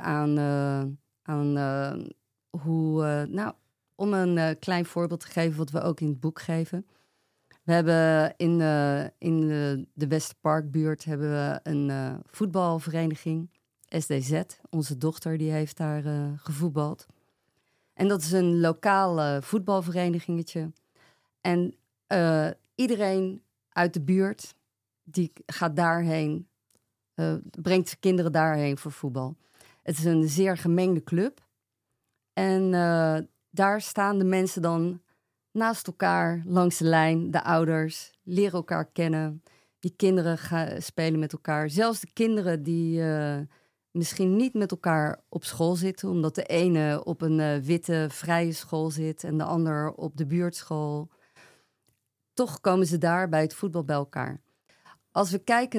S3: aan hoe... om een klein voorbeeld te geven wat we ook in het boek geven. We hebben in de Westerparkbuurt hebben we een voetbalvereniging, SDZ. Onze dochter die heeft daar gevoetbald. En dat is een lokaal voetbalverenigingetje. En iedereen uit de buurt die gaat daarheen, brengt zijn kinderen daarheen voor voetbal. Het is een zeer gemengde club. En daar staan de mensen dan naast elkaar, langs de lijn, de ouders, leren elkaar kennen. Die kinderen gaan spelen met elkaar. Zelfs de kinderen die misschien niet met elkaar op school zitten, omdat de ene op een witte, vrije school zit en de ander op de buurtschool. Toch komen ze daar bij het voetbal bij elkaar. Als we kijken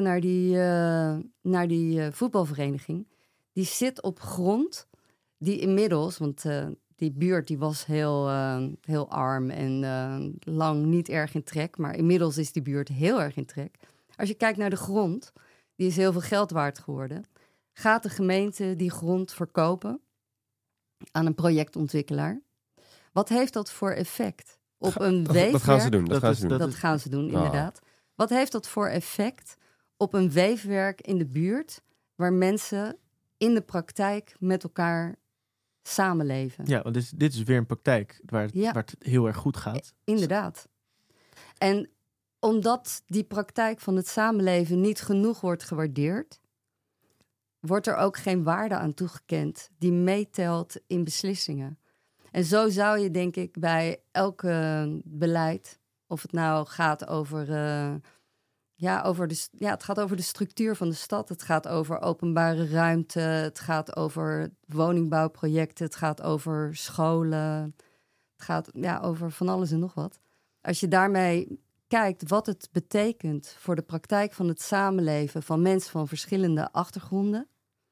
S3: naar die voetbalvereniging, die zit op grond die inmiddels, want die buurt die was heel arm en lang niet erg in trek. Maar inmiddels is die buurt heel erg in trek. Als je kijkt naar de grond, die is heel veel geld waard geworden. Gaat de gemeente die grond verkopen aan een projectontwikkelaar? Wat heeft dat voor effect op een weefwerk?
S4: Dat gaan ze doen.
S1: Dat gaan ze doen, inderdaad. Wat heeft dat voor effect op een weefwerk in de buurt waar mensen in de praktijk met elkaar samenleven? Ja, want dit is weer een praktijk waar het heel erg goed gaat. Inderdaad. En omdat die praktijk van het samenleven niet genoeg wordt gewaardeerd, wordt er ook geen waarde aan toegekend die meetelt in beslissingen. En zo zou je, denk ik, bij elk beleid, of het nou gaat over het gaat over de structuur van de stad. Het gaat over openbare ruimte. Het gaat over woningbouwprojecten. Het gaat over scholen. Het gaat over van alles en nog wat. Als je daarmee kijkt wat het betekent voor de praktijk van het samenleven van mensen van verschillende achtergronden,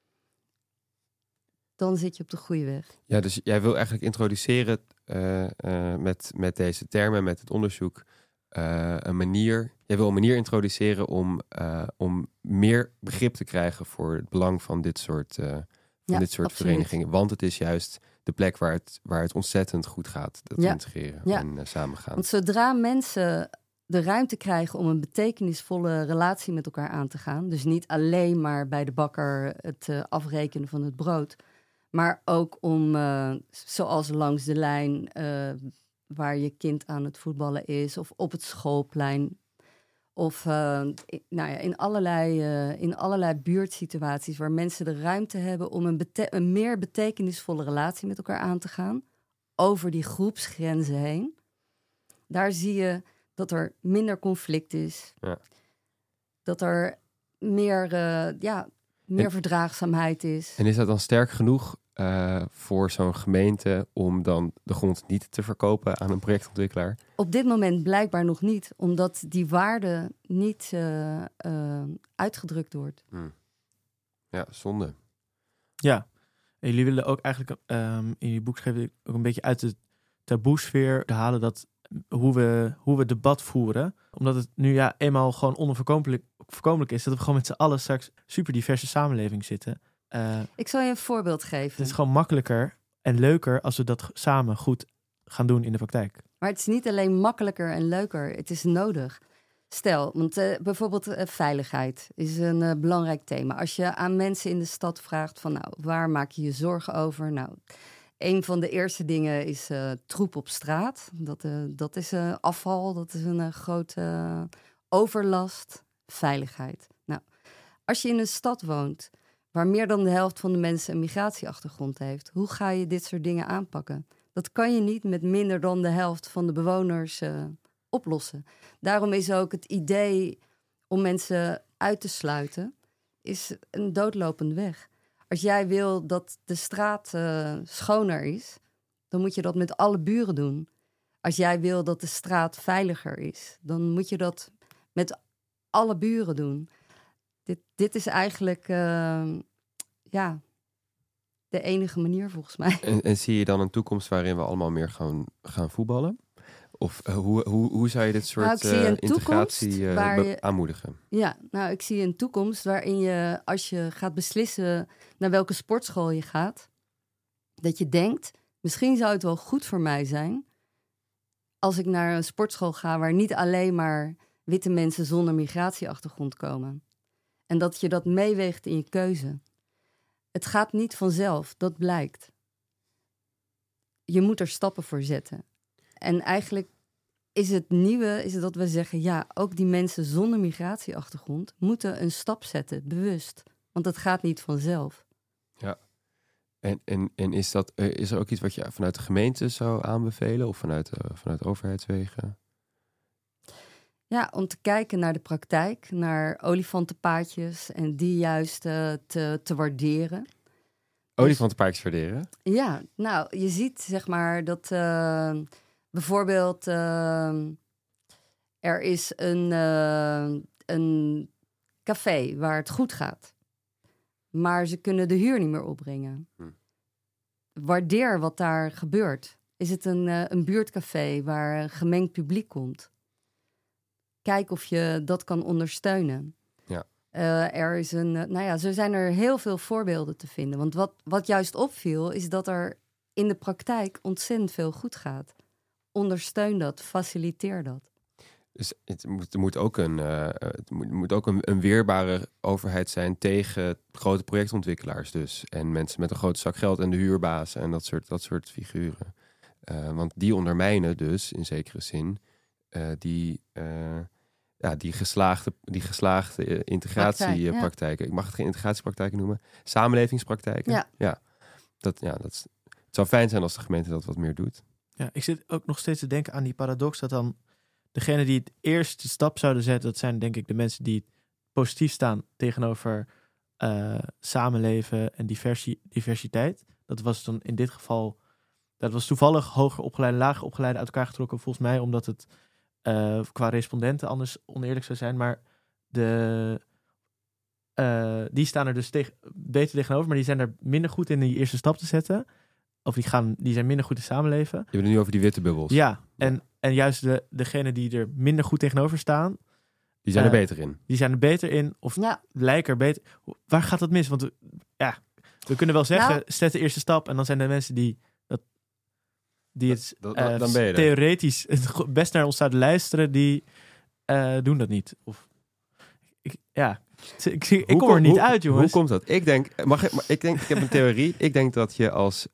S1: dan zit je op de goede weg. Ja,
S4: dus jij wil eigenlijk introduceren met deze termen, met het onderzoek, een manier. Jij wil een manier introduceren om meer begrip te krijgen voor het belang van dit soort verenigingen. Want het is juist de plek waar het ontzettend goed gaat, dat integreren en samengaan.
S1: Want zodra mensen de ruimte krijgen om een betekenisvolle relatie met elkaar aan te gaan, dus niet alleen maar bij de bakker het afrekenen van het brood, maar ook om, zoals langs de lijn waar je kind aan het voetballen is, of op het schoolplein, of in allerlei buurtsituaties waar mensen de ruimte hebben om een meer betekenisvolle relatie met elkaar aan te gaan, over die groepsgrenzen heen. Daar zie je dat er minder conflict is. Ja. Dat er meer verdraagzaamheid is.
S4: En is dat dan sterk genoeg voor zo'n gemeente om dan de grond niet te verkopen aan een projectontwikkelaar?
S1: Op dit moment blijkbaar nog niet, omdat die waarde niet uitgedrukt wordt.
S4: Ja, zonde.
S3: Ja, en jullie willen ook eigenlijk in je boek schrijven ook een beetje uit de taboesfeer te halen dat hoe we debat voeren. Omdat het nu eenmaal gewoon onverkomelijk is dat we gewoon met z'n allen straks super diverse samenleving zitten.
S1: Ik zal je een voorbeeld geven.
S3: Het is gewoon makkelijker en leuker als we dat samen goed gaan doen in de praktijk.
S1: Maar het is niet alleen makkelijker en leuker. Het is nodig. Stel, want bijvoorbeeld veiligheid is een belangrijk thema. Als je aan mensen in de stad vraagt van waar maak je je zorgen over? Een van de eerste dingen is troep op straat. Dat is afval, dat is een grote overlast. Veiligheid. Als je in een stad woont waar meer dan de helft van de mensen een migratieachtergrond heeft, hoe ga je dit soort dingen aanpakken? Dat kan je niet met minder dan de helft van de bewoners oplossen. Daarom is ook het idee om mensen uit te sluiten, is een doodlopende weg. Als jij wil dat de straat schoner is, dan moet je dat met alle buren doen. Als jij wil dat de straat veiliger is, dan moet je dat met alle buren doen. Dit is eigenlijk de enige manier volgens mij.
S4: En zie je dan een toekomst waarin we allemaal meer gaan voetballen? Of hoe zou je dit soort integratie aanmoedigen?
S1: Ja, ik zie een toekomst waarin je, als je gaat beslissen naar welke sportschool je gaat, dat je denkt, misschien zou het wel goed voor mij zijn als ik naar een sportschool ga waar niet alleen maar witte mensen zonder migratieachtergrond komen. En dat je dat meeweegt in je keuze. Het gaat niet vanzelf, dat blijkt. Je moet er stappen voor zetten. En eigenlijk is het nieuwe dat we zeggen, ook die mensen zonder migratieachtergrond moeten een stap zetten, bewust. Want het gaat niet vanzelf.
S4: Ja. En is er ook iets wat je vanuit de gemeente zou aanbevelen of vanuit overheidswegen?
S1: Ja, om te kijken naar de praktijk, naar olifantenpaadjes en die juist te waarderen.
S4: Olifantenpaadjes waarderen?
S1: Ja, je ziet zeg maar dat bijvoorbeeld er is een café waar het goed gaat, maar ze kunnen de huur niet meer opbrengen. Waardeer wat daar gebeurt. Is het een buurtcafé waar een gemengd publiek komt? Kijk of je dat kan ondersteunen. Ja. Er is zo zijn er heel veel voorbeelden te vinden. Want wat juist opviel, is dat er in de praktijk ontzettend veel goed gaat. Ondersteun dat, faciliteer dat.
S4: Dus het moet ook een weerbare overheid zijn tegen grote projectontwikkelaars dus. En mensen met een grote zak geld en de huurbaas en dat soort figuren. Want die ondermijnen dus in zekere zin die geslaagde integratiepraktijken. Ik mag het geen integratiepraktijken noemen. Samenlevingspraktijken. Ja. Het zou fijn zijn als de gemeente dat wat meer doet.
S3: Ja, ik zit ook nog steeds te denken aan die paradox dat dan degene die het eerste stap zouden zetten, dat zijn denk ik de mensen die positief staan tegenover samenleven en diversiteit. Dat was dan in dit geval, dat was toevallig hoger opgeleide, lager opgeleide uit elkaar getrokken, volgens mij, omdat het qua respondenten anders oneerlijk zou zijn. Maar die staan er dus beter tegenover, maar die zijn er minder goed in die eerste stap te zetten. Of die zijn minder goed in samenleven.
S4: Je hebt het nu over die witte bubbels.
S3: Ja, en juist degene die er minder goed tegenover staan,
S4: Die zijn er beter in.
S3: die zijn er beter in of lijken er beter. Waar gaat dat mis? Want we kunnen wel zeggen, zet de eerste stap en dan zijn er mensen die het
S4: dan ben je er.
S3: theoretisch het best naar ons zouden luisteren, die doen dat niet. Of ik kom er niet uit, jongens.
S4: Hoe komt dat? Ik heb een theorie. Ik denk dat je als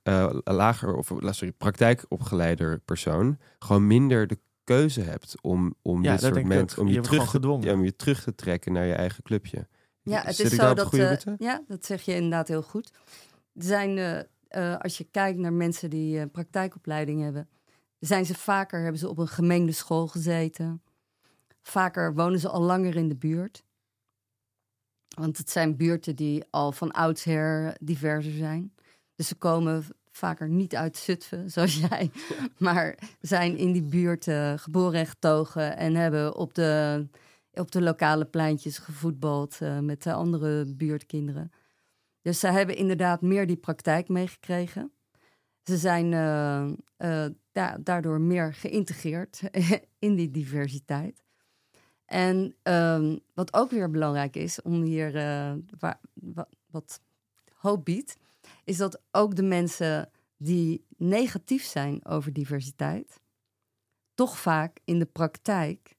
S4: praktijkopgeleider persoon gewoon minder de keuze hebt om dit soort mensen, om je terug te trekken naar je eigen clubje.
S1: Ja, het is zo dat dat zeg je inderdaad heel goed. Er zijn, als je kijkt naar mensen die praktijkopleiding hebben, hebben ze op een gemengde school gezeten. Vaker wonen ze al langer in de buurt. Want het zijn buurten die al van oudsher diverser zijn. Dus ze komen vaker niet uit Zutphen, zoals jij. Maar zijn in die buurt geboren en getogen en hebben op de lokale pleintjes gevoetbald met de andere buurtkinderen. Dus ze hebben inderdaad meer die praktijk meegekregen. Ze zijn daardoor meer geïntegreerd in die diversiteit. En wat ook weer belangrijk is, om hier wat hoop biedt, is dat ook de mensen die negatief zijn over diversiteit, toch vaak in de praktijk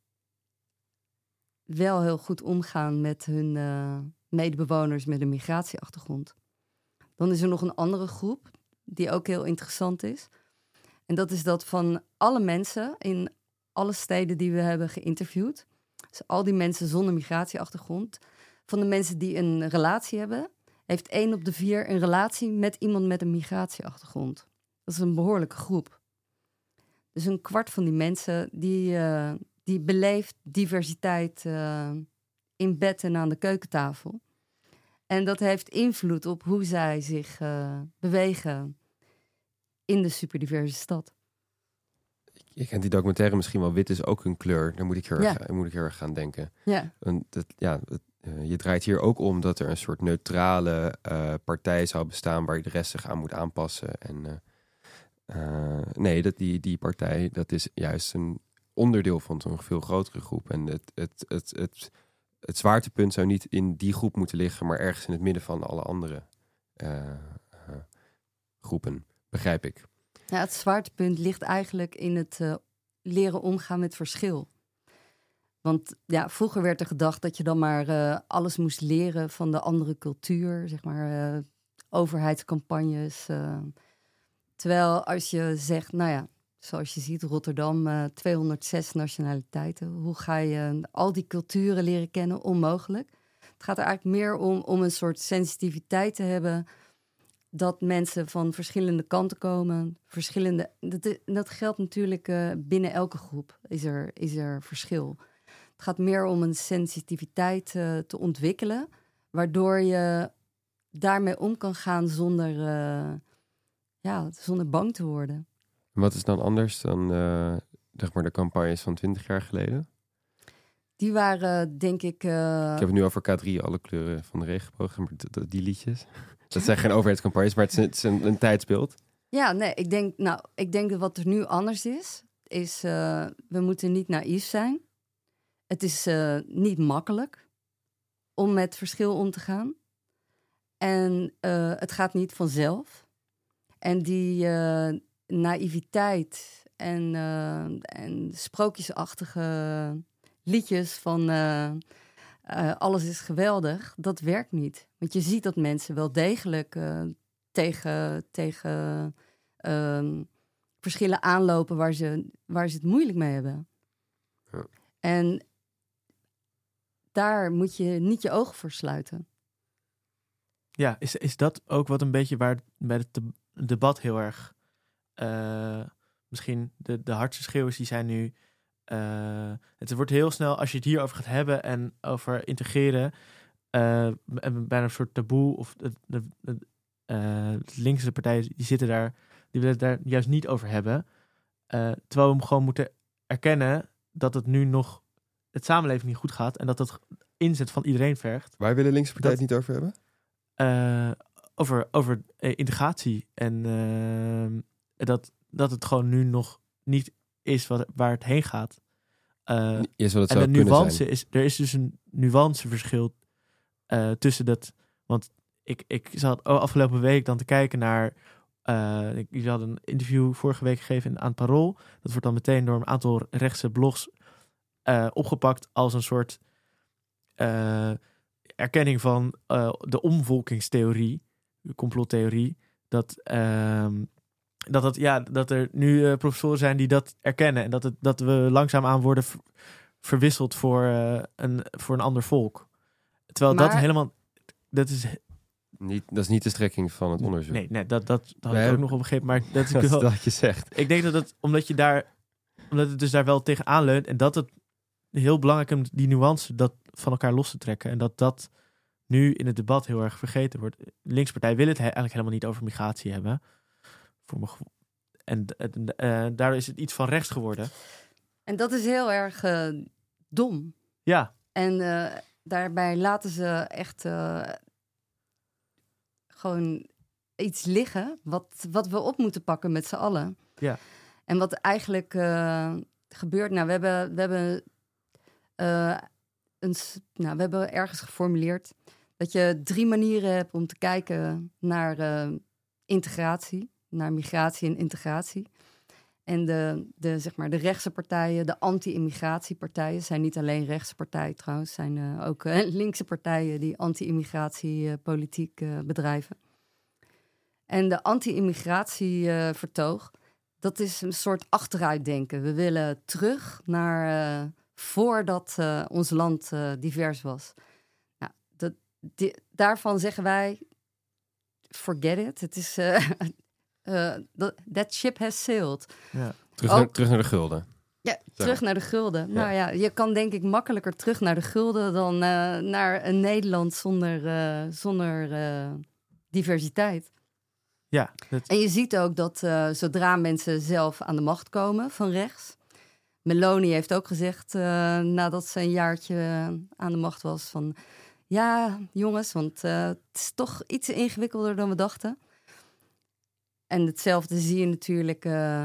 S1: wel heel goed omgaan met hun medebewoners met een migratieachtergrond. Dan is er nog een andere groep die ook heel interessant is. En dat is dat van alle mensen in alle steden die we hebben geïnterviewd, dus al die mensen zonder migratieachtergrond, van de mensen die een relatie hebben, heeft 1 op de 4 een relatie met iemand met een migratieachtergrond. Dat is een behoorlijke groep. Dus 1/4 van die mensen die beleeft diversiteit in bed en aan de keukentafel. En dat heeft invloed op hoe zij zich bewegen in de superdiverse stad.
S4: Je kent die documentaire misschien wel, Wit is ook een kleur. Daar moet ik heel erg gaan denken.
S1: Ja.
S4: Je draait hier ook om dat er een soort neutrale partij zou bestaan waar je de rest zich aan moet aanpassen. En die partij, dat is juist een onderdeel van zo'n veel grotere groep. En het zwaartepunt zou niet in die groep moeten liggen, maar ergens in het midden van alle andere groepen, begrijp ik.
S1: Ja, het zwaartepunt ligt eigenlijk in het leren omgaan met verschil. Want vroeger werd er gedacht dat je dan maar alles moest leren van de andere cultuur, zeg maar overheidscampagnes. Terwijl als je zegt, zoals je ziet, Rotterdam, 206 nationaliteiten. Hoe ga je al die culturen leren kennen? Onmogelijk. Het gaat er eigenlijk meer om een soort sensitiviteit te hebben, dat mensen van verschillende kanten komen. Dat geldt natuurlijk binnen elke groep is er verschil. Het gaat meer om een sensitiviteit te ontwikkelen, waardoor je daarmee om kan gaan zonder bang te worden.
S4: Wat is dan anders dan de campagnes van 20 jaar geleden?
S1: Die waren, denk ik...
S4: Ik heb het nu over K3, alle kleuren van de regenboog, maar die liedjes. Dat zijn geen overheidscampagnes, maar het is een tijdsbeeld.
S1: Ja, nee, ik denk dat wat er nu anders is we moeten niet naïef zijn. Het is niet makkelijk om met verschil om te gaan. En het gaat niet vanzelf. En die naïviteit en sprookjesachtige liedjes van alles is geweldig, dat werkt niet. Want je ziet dat mensen wel degelijk tegen verschillen aanlopen waar ze het moeilijk mee hebben.
S4: Ja.
S1: En daar moet je niet je ogen voor sluiten.
S3: Ja, is dat ook wat een beetje waar bij het debat heel erg misschien de hardste schreeuwers die zijn nu Het wordt heel snel, als je het hierover gaat hebben en over integreren, bijna een soort taboe. Of de linkse partijen die zitten daar, die willen het daar juist niet over hebben. Terwijl we hem gewoon moeten erkennen dat het nu nog het samenleving niet goed gaat en dat het inzet van iedereen vergt.
S4: Waar willen linkse partijen het niet over hebben?
S3: Over integratie. En dat het gewoon nu nog niet is waar het heen gaat.
S4: Is wat het
S3: en
S4: zou
S3: de
S4: kunnen
S3: nuance
S4: zijn.
S3: er is dus een nuanceverschil tussen dat. Want ik zat afgelopen week dan te kijken naar. Jullie hadden een interview vorige week gegeven aan het Parool. Dat wordt dan meteen door een aantal rechtse blogs opgepakt als een soort erkenning van de omvolkingstheorie, de complottheorie, dat er nu professoren zijn die dat erkennen en dat we langzaamaan worden verwisseld voor een ander volk. Terwijl dat helemaal, dat is
S4: niet de strekking van het onderzoek.
S3: Nee, dat had ik ook nog op begrepen, maar dat is wel
S4: dat je zegt.
S3: Ik denk dat het, omdat het dus daar wel tegenaan leunt en dat het heel belangrijk is om die nuance dat van elkaar los te trekken. En dat nu in het debat heel erg vergeten wordt. De linkspartij wil het eigenlijk helemaal niet over migratie hebben. En daardoor is het iets van rechts geworden.
S1: En dat is heel erg dom.
S3: Ja.
S1: En daarbij laten ze echt gewoon iets liggen wat we op moeten pakken met z'n allen.
S3: Ja.
S1: En wat eigenlijk gebeurt, we hebben ergens geformuleerd dat je 3 manieren hebt om te kijken naar integratie, naar migratie en integratie. En de rechtse partijen, de anti-immigratiepartijen, zijn niet alleen rechtse partijen trouwens, zijn ook linkse partijen die anti-immigratiepolitiek bedrijven. En de anti-immigratievertoog, dat is een soort achteruitdenken. We willen terug naar voordat ons land divers was. Nou, daarvan zeggen wij, forget it. Het is that ship has sailed.
S4: Ja. Terug naar de gulden.
S1: Ja, terug naar de gulden. Ja. Nou ja, je kan denk ik makkelijker terug naar de gulden dan naar een Nederland zonder diversiteit.
S3: Ja.
S1: En je ziet ook dat zodra mensen zelf aan de macht komen van rechts. Meloni heeft ook gezegd, nadat ze een jaartje aan de macht was, van ja, jongens, want het is toch iets ingewikkelder dan we dachten. En hetzelfde zie je natuurlijk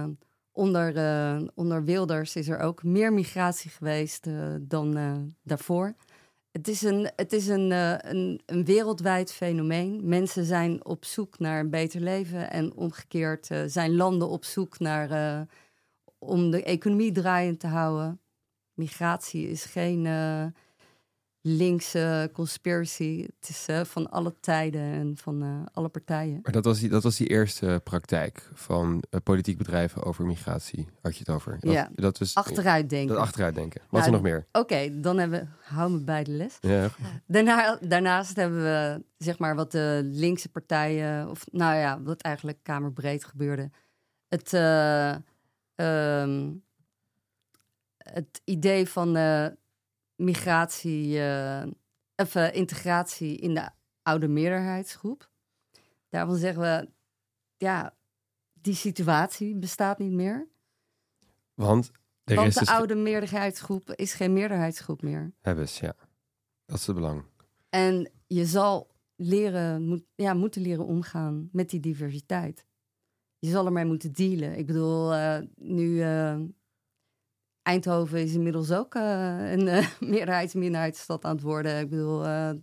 S1: onder Wilders is er ook meer migratie geweest dan daarvoor. Het is een wereldwijd fenomeen. Mensen zijn op zoek naar een beter leven en omgekeerd zijn landen op zoek naar om de economie draaiend te houden. Migratie is geen linkse conspiracy. Het is van alle tijden en van alle partijen.
S4: Maar dat was die eerste praktijk van politiek bedrijven over migratie. Had je het over?
S1: Ja,
S4: dat was
S1: achteruitdenken.
S4: Dat achteruitdenken. Wat is er nog meer?
S1: Oké, dan hou me bij de les.
S4: Ja.
S1: Daarnaast hebben we, zeg maar, wat de linkse partijen, of nou ja, wat eigenlijk kamerbreed gebeurde. Het idee van integratie in de oude meerderheidsgroep. Daarvan zeggen we, ja, die situatie bestaat niet meer.
S4: Want
S1: de oude meerderheidsgroep is geen meerderheidsgroep meer.
S4: Hebben ze, ja. Dat is het belang.
S1: En je zal moeten leren omgaan met die diversiteit. Je zal ermee moeten dealen. Ik bedoel, nu Eindhoven is inmiddels ook een minderheidsstad aan het worden. Ik bedoel,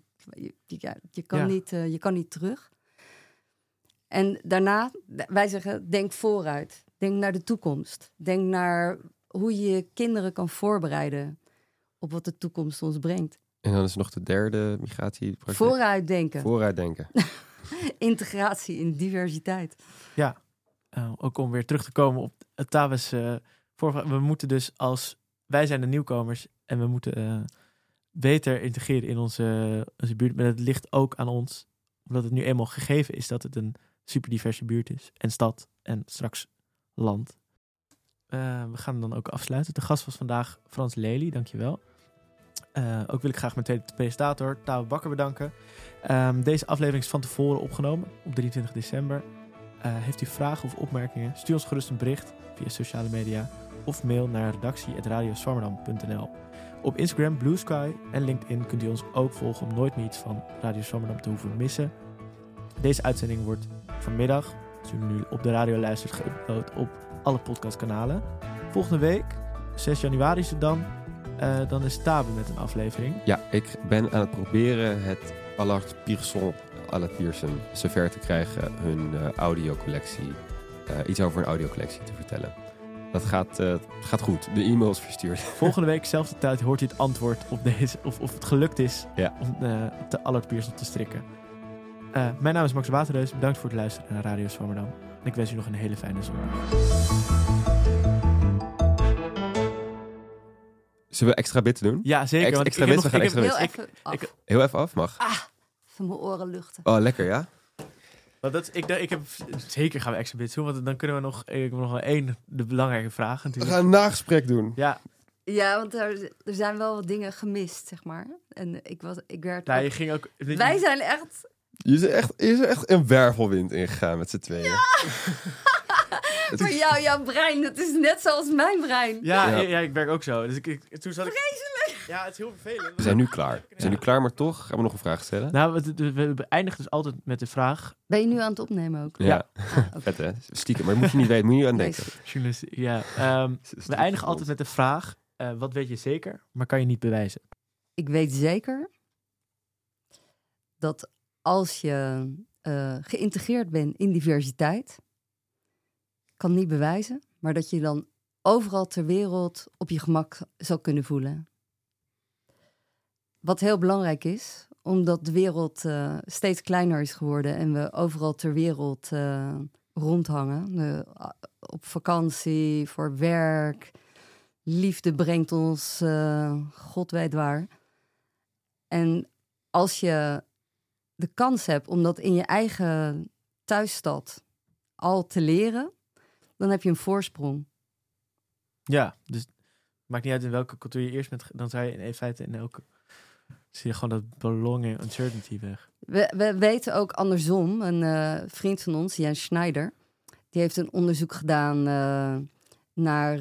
S1: je kan niet terug. En daarna, wij zeggen, denk vooruit. Denk naar de toekomst. Denk naar hoe je je kinderen kan voorbereiden op wat de toekomst ons brengt.
S4: En dan is nog de derde migratiepraktijk.
S1: Vooruitdenken. Integratie in diversiteit.
S3: Ja, ook om weer terug te komen op het Taves we moeten dus wij zijn de nieuwkomers en we moeten beter integreren in onze buurt. Maar het ligt ook aan ons, omdat het nu eenmaal gegeven is dat het een superdiverse buurt is. En stad en straks land. We gaan dan ook afsluiten. De gast was vandaag Frans Lely, dankjewel. Ook wil ik graag mijn tweede presentator, Tawe Bakker, bedanken. Deze aflevering is van tevoren opgenomen, op 23 december. Heeft u vragen of opmerkingen? Stuur ons gerust een bericht via sociale media of mail naar redactie@radioswammerdam.nl. Op Instagram, Blue Sky en LinkedIn kunt u ons ook volgen om nooit meer iets van Radio Swammerdam te hoeven missen. Deze uitzending wordt vanmiddag, als u nu op de radio luistert, geüpload op alle podcastkanalen. Volgende week, 6 januari is het dan is Tabe met een aflevering.
S4: Ja, ik ben aan het proberen het Allard Pierson zover te krijgen hun audiocollectie, iets over een audiocollectie te vertellen. Dat gaat goed. De e-mail is verstuurd.
S3: Volgende week, zelfde tijd, hoort u het antwoord op deze, of het gelukt is om de Allard Pierson te strikken. Mijn naam is Max Waterreus. Bedankt voor het luisteren naar Radio Swammerdam. En ik wens u nog een hele fijne zondag.
S4: Zullen we extra bitten doen?
S3: Ja, zeker. Want
S4: Extra bits, we gaan extra bits. Heel even af, mag.
S1: Van mijn oren luchten.
S4: Oh, lekker, ja?
S3: Zeker gaan we extra bits doen, want dan kunnen we nog... Ik heb nog wel één de belangrijke vraag natuurlijk.
S4: We gaan een nagesprek doen.
S3: Ja.
S1: Ja, want er zijn wel wat dingen gemist, zeg maar. En ik werd...
S3: Nou, je ging ook...
S1: Wij zijn echt...
S4: Je is echt een wervelwind ingegaan met z'n tweeën. Ja.
S1: Maar jouw brein, dat is net zoals mijn brein.
S3: Ja, ik werk ook zo. Dus toen zat
S1: Vreselijk!
S3: Ja, het is heel vervelend.
S4: We zijn nu klaar. Maar toch gaan we nog een vraag stellen.
S3: Nou, we eindigen dus altijd met de vraag...
S1: Ben je nu aan het opnemen ook?
S4: Ja. Okay. Vet hè? Stiekem, maar moet je niet weten. Moet je niet aan denken.
S3: Journalistiek, ja. We eindigen altijd met de vraag... wat weet je zeker, maar kan je niet bewijzen?
S1: Ik weet zeker dat als je geïntegreerd bent in diversiteit... kan niet bewijzen, maar dat je dan overal ter wereld op je gemak zal kunnen voelen. Wat heel belangrijk is, omdat de wereld steeds kleiner is geworden en we overal ter wereld rondhangen. Op vakantie, voor werk, liefde brengt ons God weet waar. En als je de kans hebt om dat in je eigen thuisstad al te leren, dan heb je een voorsprong. Ja, dus het maakt niet uit in welke cultuur je eerst bent. Dan zou je in feite in elke... zie je gewoon dat belonging en uncertainty weg. We weten ook andersom. Een vriend van ons, Jens Schneider... die heeft een onderzoek gedaan naar...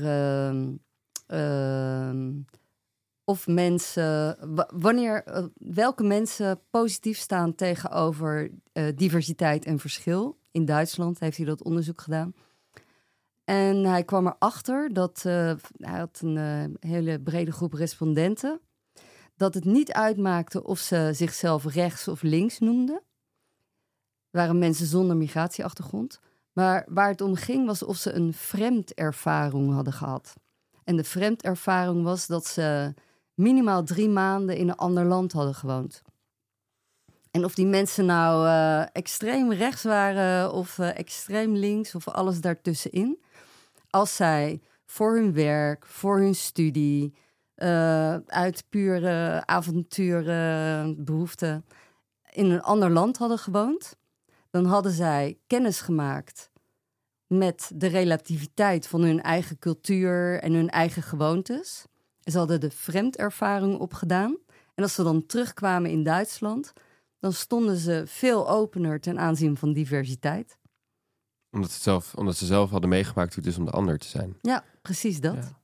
S1: of mensen... welke mensen positief staan tegenover diversiteit en verschil. In Duitsland heeft hij dat onderzoek gedaan. En hij kwam erachter dat... hij had een hele brede groep respondenten... dat het niet uitmaakte of ze zichzelf rechts of links noemden. Het waren mensen zonder migratieachtergrond. Maar waar het om ging was of ze een vreemdervaring hadden gehad. En de vreemdervaring was dat ze minimaal 3 maanden in een ander land hadden gewoond. En of die mensen nou extreem rechts waren of extreem links of alles daartussenin. Als zij voor hun werk, voor hun studie, uit pure avonturenbehoeften in een ander land hadden gewoond, dan hadden zij kennis gemaakt met de relativiteit van hun eigen cultuur en hun eigen gewoontes. Ze hadden de vreemdervaring opgedaan. En als ze dan terugkwamen in Duitsland, dan stonden ze veel opener ten aanzien van diversiteit. Omdat ze zelf hadden meegemaakt hoe het is om de ander te zijn. Ja, precies dat. Ja.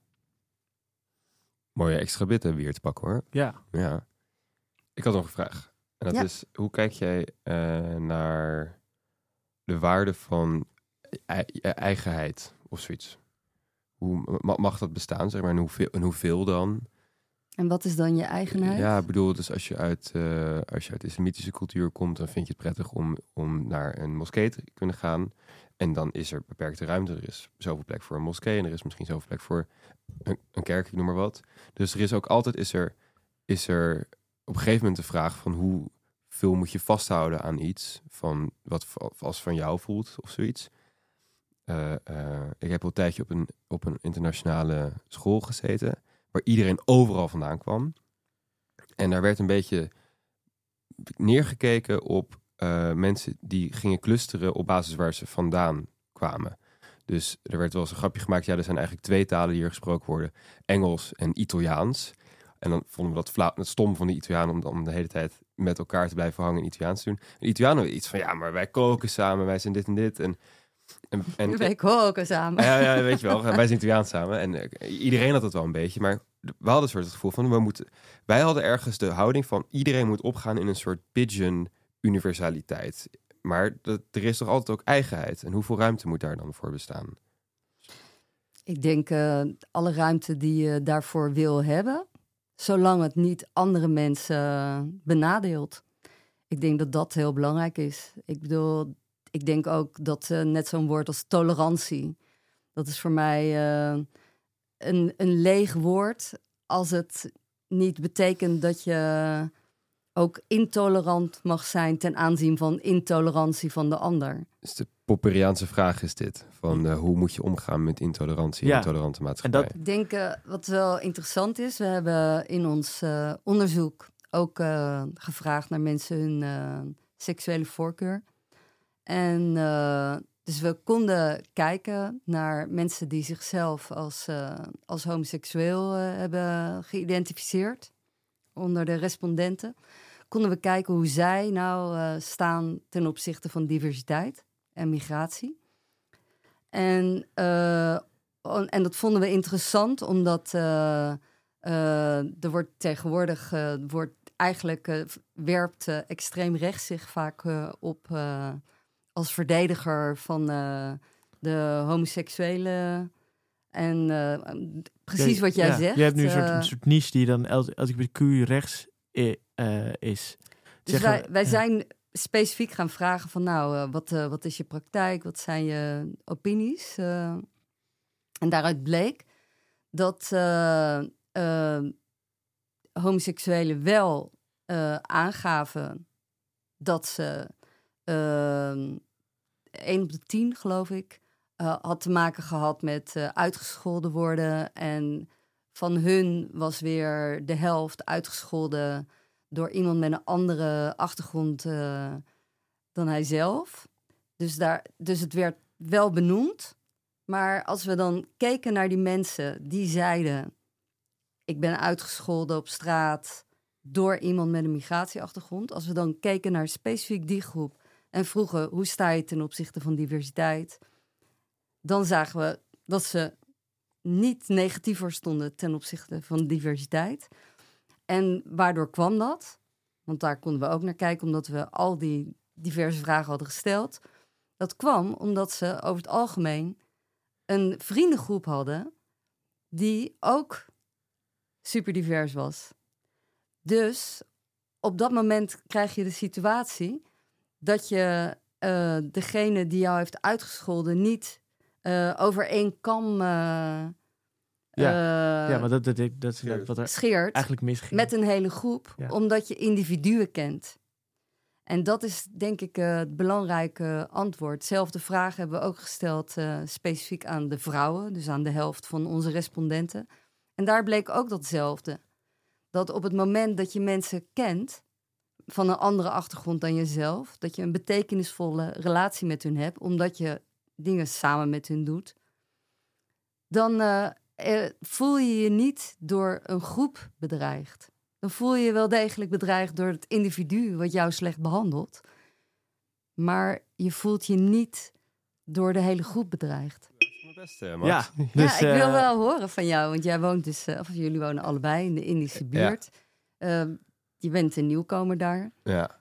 S1: Mooie extra bit hebben we hier te pakken, hoor. Ja. Ik had nog een vraag. En dat is, hoe kijk jij naar de waarde van eigenheid of zoiets? Hoe mag dat bestaan, zeg maar? En hoeveel dan? En wat is dan je eigenheid? Ja, ik bedoel, dus als je uit islamitische cultuur komt, dan vind je het prettig om naar een moskee te kunnen gaan. En dan is er beperkte ruimte. Er is zoveel plek voor een moskee en er is misschien zoveel plek voor een kerk, ik noem maar wat. Dus er is ook altijd is er op een gegeven moment de vraag van hoeveel moet je vasthouden aan iets van wat als van jou voelt of zoiets. Ik heb al een tijdje op een internationale school gezeten, waar iedereen overal vandaan kwam. En daar werd een beetje neergekeken op mensen die gingen clusteren op basis waar ze vandaan kwamen.
S4: Dus er werd wel eens een grapje gemaakt. Ja, er zijn eigenlijk 2 talen die hier gesproken worden. Engels en Italiaans. En dan vonden we dat flauw, het stom van de Italianen om de hele tijd met elkaar te blijven hangen en Italiaans te doen. En de Italianen hadden iets van, ja, maar wij koken samen, wij zijn dit en dit. En
S1: wij koken samen.
S4: Ja, weet je wel. Wij zijn Italiaans samen. En iedereen had het wel een beetje. Maar we hadden een soort het gevoel van, wij hadden ergens de houding van, iedereen moet opgaan in een soort pigeon universaliteit. Maar er is toch altijd ook eigenheid. En hoeveel ruimte moet daar dan voor bestaan?
S1: Ik denk alle ruimte die je daarvoor wil hebben, zolang het niet andere mensen benadeelt. Ik denk dat dat heel belangrijk is. Ik bedoel, ik denk ook dat net zo'n woord als tolerantie, dat is voor mij een leeg woord als het niet betekent dat je ook intolerant mag zijn ten aanzien van intolerantie van de ander.
S4: Dus de Popperiaanse vraag is dit. Van hoe moet je omgaan met intolerantie in een tolerante maatschappij?
S1: Ik denk wat wel interessant is, we hebben in ons onderzoek ook gevraagd naar mensen hun seksuele voorkeur. En dus we konden kijken naar mensen die zichzelf als homoseksueel hebben geïdentificeerd. Onder de respondenten konden we kijken hoe zij nou staan ten opzichte van diversiteit en migratie. En dat vonden we interessant, omdat er wordt tegenwoordig werpt extreem rechts zich vaak op als verdediger van de homoseksuele. En precies wat jij zegt.
S3: Je hebt nu een soort niche die dan LGBTQ rechts is.
S1: Dus wij zijn specifiek gaan vragen van wat is je praktijk? Wat zijn je opinies? En daaruit bleek dat homoseksuelen wel aangaven dat ze 1 op de 10, geloof ik, had te maken gehad met uitgescholden worden. En van hun was weer de helft uitgescholden door iemand met een andere achtergrond dan hij zelf. Dus het werd wel benoemd. Maar als we dan keken naar die mensen die zeiden, ik ben uitgescholden op straat door iemand met een migratieachtergrond. Als we dan keken naar specifiek die groep en vroegen, hoe sta je ten opzichte van diversiteit? Dan zagen we dat ze niet negatiever stonden ten opzichte van diversiteit. En waardoor kwam dat? Want daar konden we ook naar kijken, omdat we al die diverse vragen hadden gesteld. Dat kwam omdat ze over het algemeen een vriendengroep hadden die ook super divers was. Dus op dat moment krijg je de situatie dat je degene die jou heeft uitgescholden niet over één kam
S3: maar dat is wat er
S1: scheert
S3: eigenlijk misging.
S1: met een hele groep, omdat je individuen kent. En dat is denk ik het belangrijke antwoord. Zelfde vraag hebben we ook gesteld specifiek aan de vrouwen, dus aan de helft van onze respondenten. En daar bleek ook datzelfde. Dat op het moment dat je mensen kent van een andere achtergrond dan jezelf, dat je een betekenisvolle relatie met hun hebt, omdat je dingen samen met hun doet, dan voel je je niet door een groep bedreigd. Dan voel je je wel degelijk bedreigd door het individu wat jou slecht behandelt. Maar je voelt je niet door de hele groep bedreigd.
S4: Beste, Max.
S3: Dus,
S1: ik wil wel horen van jou, want jij woont dus, of jullie wonen allebei in de Indische buurt. Je bent een nieuwkomer daar.
S4: Ja.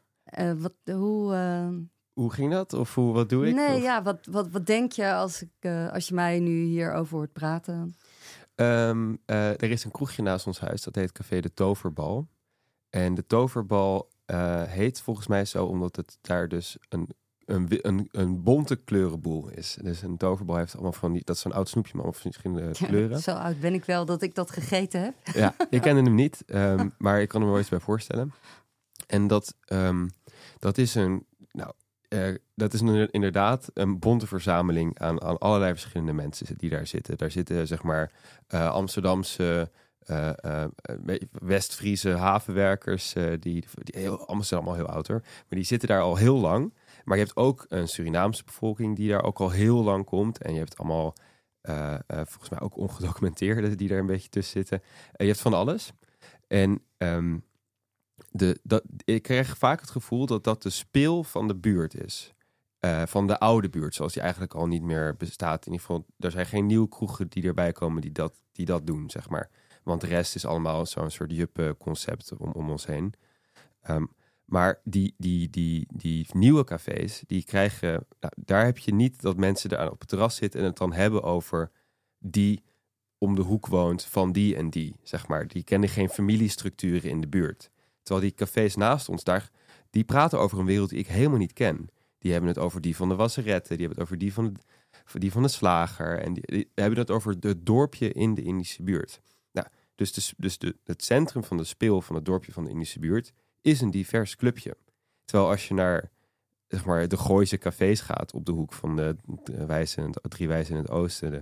S4: Hoe ging dat? Of wat doe ik?
S1: Nee, wat denk je als je mij nu hierover hoort praten?
S4: Er is een kroegje naast ons huis, dat heet Café de Toverbal. En de Toverbal heet volgens mij zo omdat het daar dus een bonte kleurenboel is. Dus een toverbal heeft allemaal van die, dat is zo'n oud snoepje, maar allemaal verschillende kleuren.
S1: Zo oud ben ik wel dat ik dat gegeten heb.
S4: Ja, ik kende hem niet, maar ik kan er me wel iets bij voorstellen. En dat is inderdaad een bonte verzameling aan allerlei verschillende mensen die daar zitten. Daar zitten zeg maar Amsterdamse, West-Friese havenwerkers, die allemaal heel oud hoor. Maar die zitten daar al heel lang Maar je hebt ook een Surinaamse bevolking die daar ook al heel lang komt. En je hebt allemaal, volgens mij ook ongedocumenteerden die daar een beetje tussen zitten. Je hebt van alles. En ik kreeg vaak het gevoel dat dat de spil van de buurt is. Van de oude buurt, zoals die eigenlijk al niet meer bestaat. In ieder geval, er zijn geen nieuwe kroegen die erbij komen die dat doen, zeg maar. Want de rest is allemaal zo'n soort juppe-concept om ons heen. Maar die nieuwe cafés, die krijgen... Nou, daar heb je niet dat mensen daar op het terras zitten en het dan hebben over die om de hoek woont van die en die, zeg maar. Die kennen geen familiestructuren in de buurt. Terwijl die cafés naast ons, die praten over een wereld die ik helemaal niet ken. Die hebben het over die van de wasseretten, die hebben het over die van de slager. En die hebben het over het dorpje in de Indische buurt. Nou, dus het centrum van de speel van het dorpje van de Indische buurt is een divers clubje. Terwijl als je naar, zeg maar, de Gooise cafés gaat op de hoek van de Drie Wijzen in het Oosten.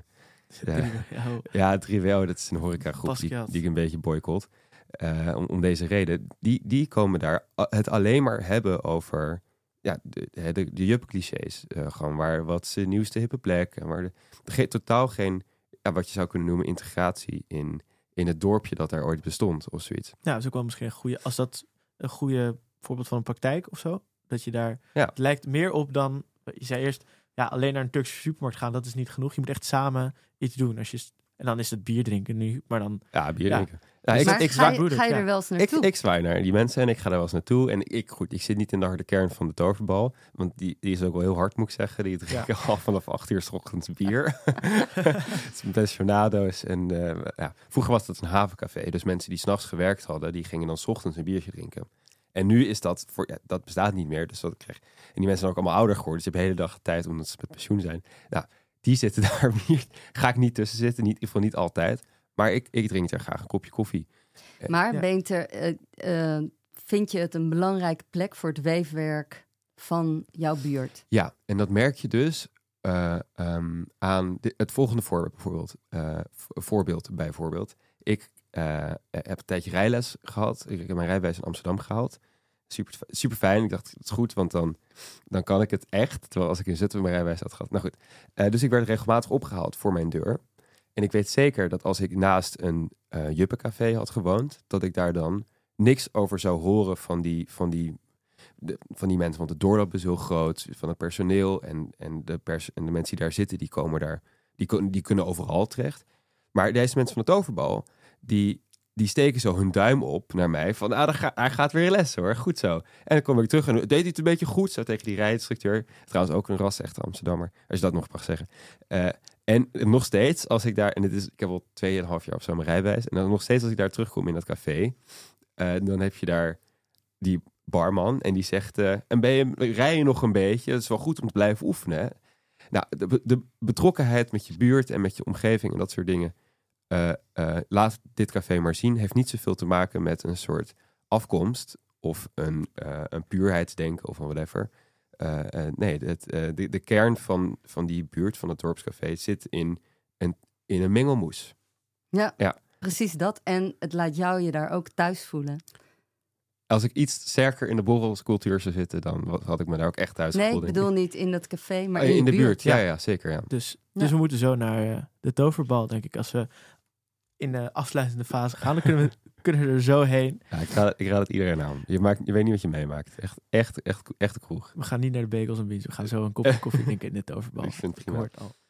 S4: Triveo, dat is een horecagroep die ik een beetje boycott. Om deze reden. Die komen daar het alleen maar hebben over de jup-clichés. Gewoon wat is de nieuwste hippe plek. En waar totaal geen, wat je zou kunnen noemen, integratie in het dorpje dat daar ooit bestond of zoiets.
S3: Ja, dat is ook wel misschien een goede voorbeeld van een praktijk of zo. Dat je daar, het lijkt meer op dan, je zei eerst, alleen naar een Turkse supermarkt gaan, dat is niet genoeg. Je moet echt samen iets doen. En dan is het bier drinken nu, maar dan... Ja,
S4: bier drinken.
S1: Ja, ga je er wel eens naartoe?
S4: Ik zwaai naar die mensen en ik ga er wel eens naartoe. En ik zit niet in de harde kern van de toverbal. Want die is ook wel heel hard, moet ik zeggen. Die drinken al vanaf 8 uur 's ochtends bier. Het is pensionado's. En vroeger was dat een havencafé. Dus mensen die 's nachts gewerkt hadden, die gingen dan 's ochtends een biertje drinken. En nu is dat, dat bestaat niet meer. Dus dat krijg. En die mensen zijn ook allemaal ouder geworden. Dus je hebt de hele dag tijd omdat ze met pensioen zijn. Nou, die zitten daar niet. Ga ik niet tussen zitten. In ieder geval niet altijd. Maar ik drink daar graag een kopje koffie.
S1: Maar vind je het een belangrijke plek voor het weefwerk van jouw buurt?
S4: Ja, en dat merk je dus aan het volgende voorbeeld bijvoorbeeld. Ik heb een tijdje rijles gehad. Ik heb mijn rijbewijs in Amsterdam gehaald. Super fijn. Ik dacht, het is goed, want dan kan ik het echt. Terwijl als ik in Zutphen mijn rijbewijs had gehad. Nou goed. Dus ik werd regelmatig opgehaald voor mijn deur. En ik weet zeker dat als ik naast een juppencafé had gewoond, dat ik daar dan niks over zou horen van die mensen. Want de doorloop is heel groot, van het personeel en de mensen die daar zitten, die komen daar, die kunnen overal terecht. Maar deze mensen van de toverbal, die steken zo hun duim op naar mij van, hij gaat weer les hoor, goed zo. En dan kom ik terug en deed hij het een beetje goed zo tegen die rijinstructeur. Trouwens ook een ras-echte Amsterdammer, als je dat nog mag zeggen. En nog steeds, als ik daar, ik heb al 2,5 jaar of zo mijn rijbewijs, en dan nog steeds als ik daar terugkom in dat café, dan heb je daar die barman en die zegt, rij je nog een beetje? Dat is wel goed om te blijven oefenen. Hè? Nou, de betrokkenheid met je buurt en met je omgeving en dat soort dingen, laat dit café maar zien, heeft niet zoveel te maken met een soort afkomst of een puurheidsdenken of whatever. Nee, de kern van die buurt, van het dorpscafé, zit in een mengelmoes.
S1: Ja, precies dat. En het laat jou je daar ook thuis voelen.
S4: Als ik iets sterker in de borrelscultuur zou zitten, dan had ik me daar ook echt thuis gevoeld.
S1: Nee, ik bedoel niet in dat café, maar
S4: in
S1: de
S4: buurt. Ja, zeker. Ja.
S3: Dus we moeten zo naar de toverbal, denk ik. Als we in de afsluitende fase gaan, dan kunnen we er zo heen.
S4: Ja, ik raad het iedereen aan. Je weet niet wat je meemaakt. Echt een kroeg.
S3: We gaan niet naar de bagels en beans. We gaan zo een kopje koffie drinken in de toverbal.
S4: Ik vind het prima.
S3: Ik hoor het al.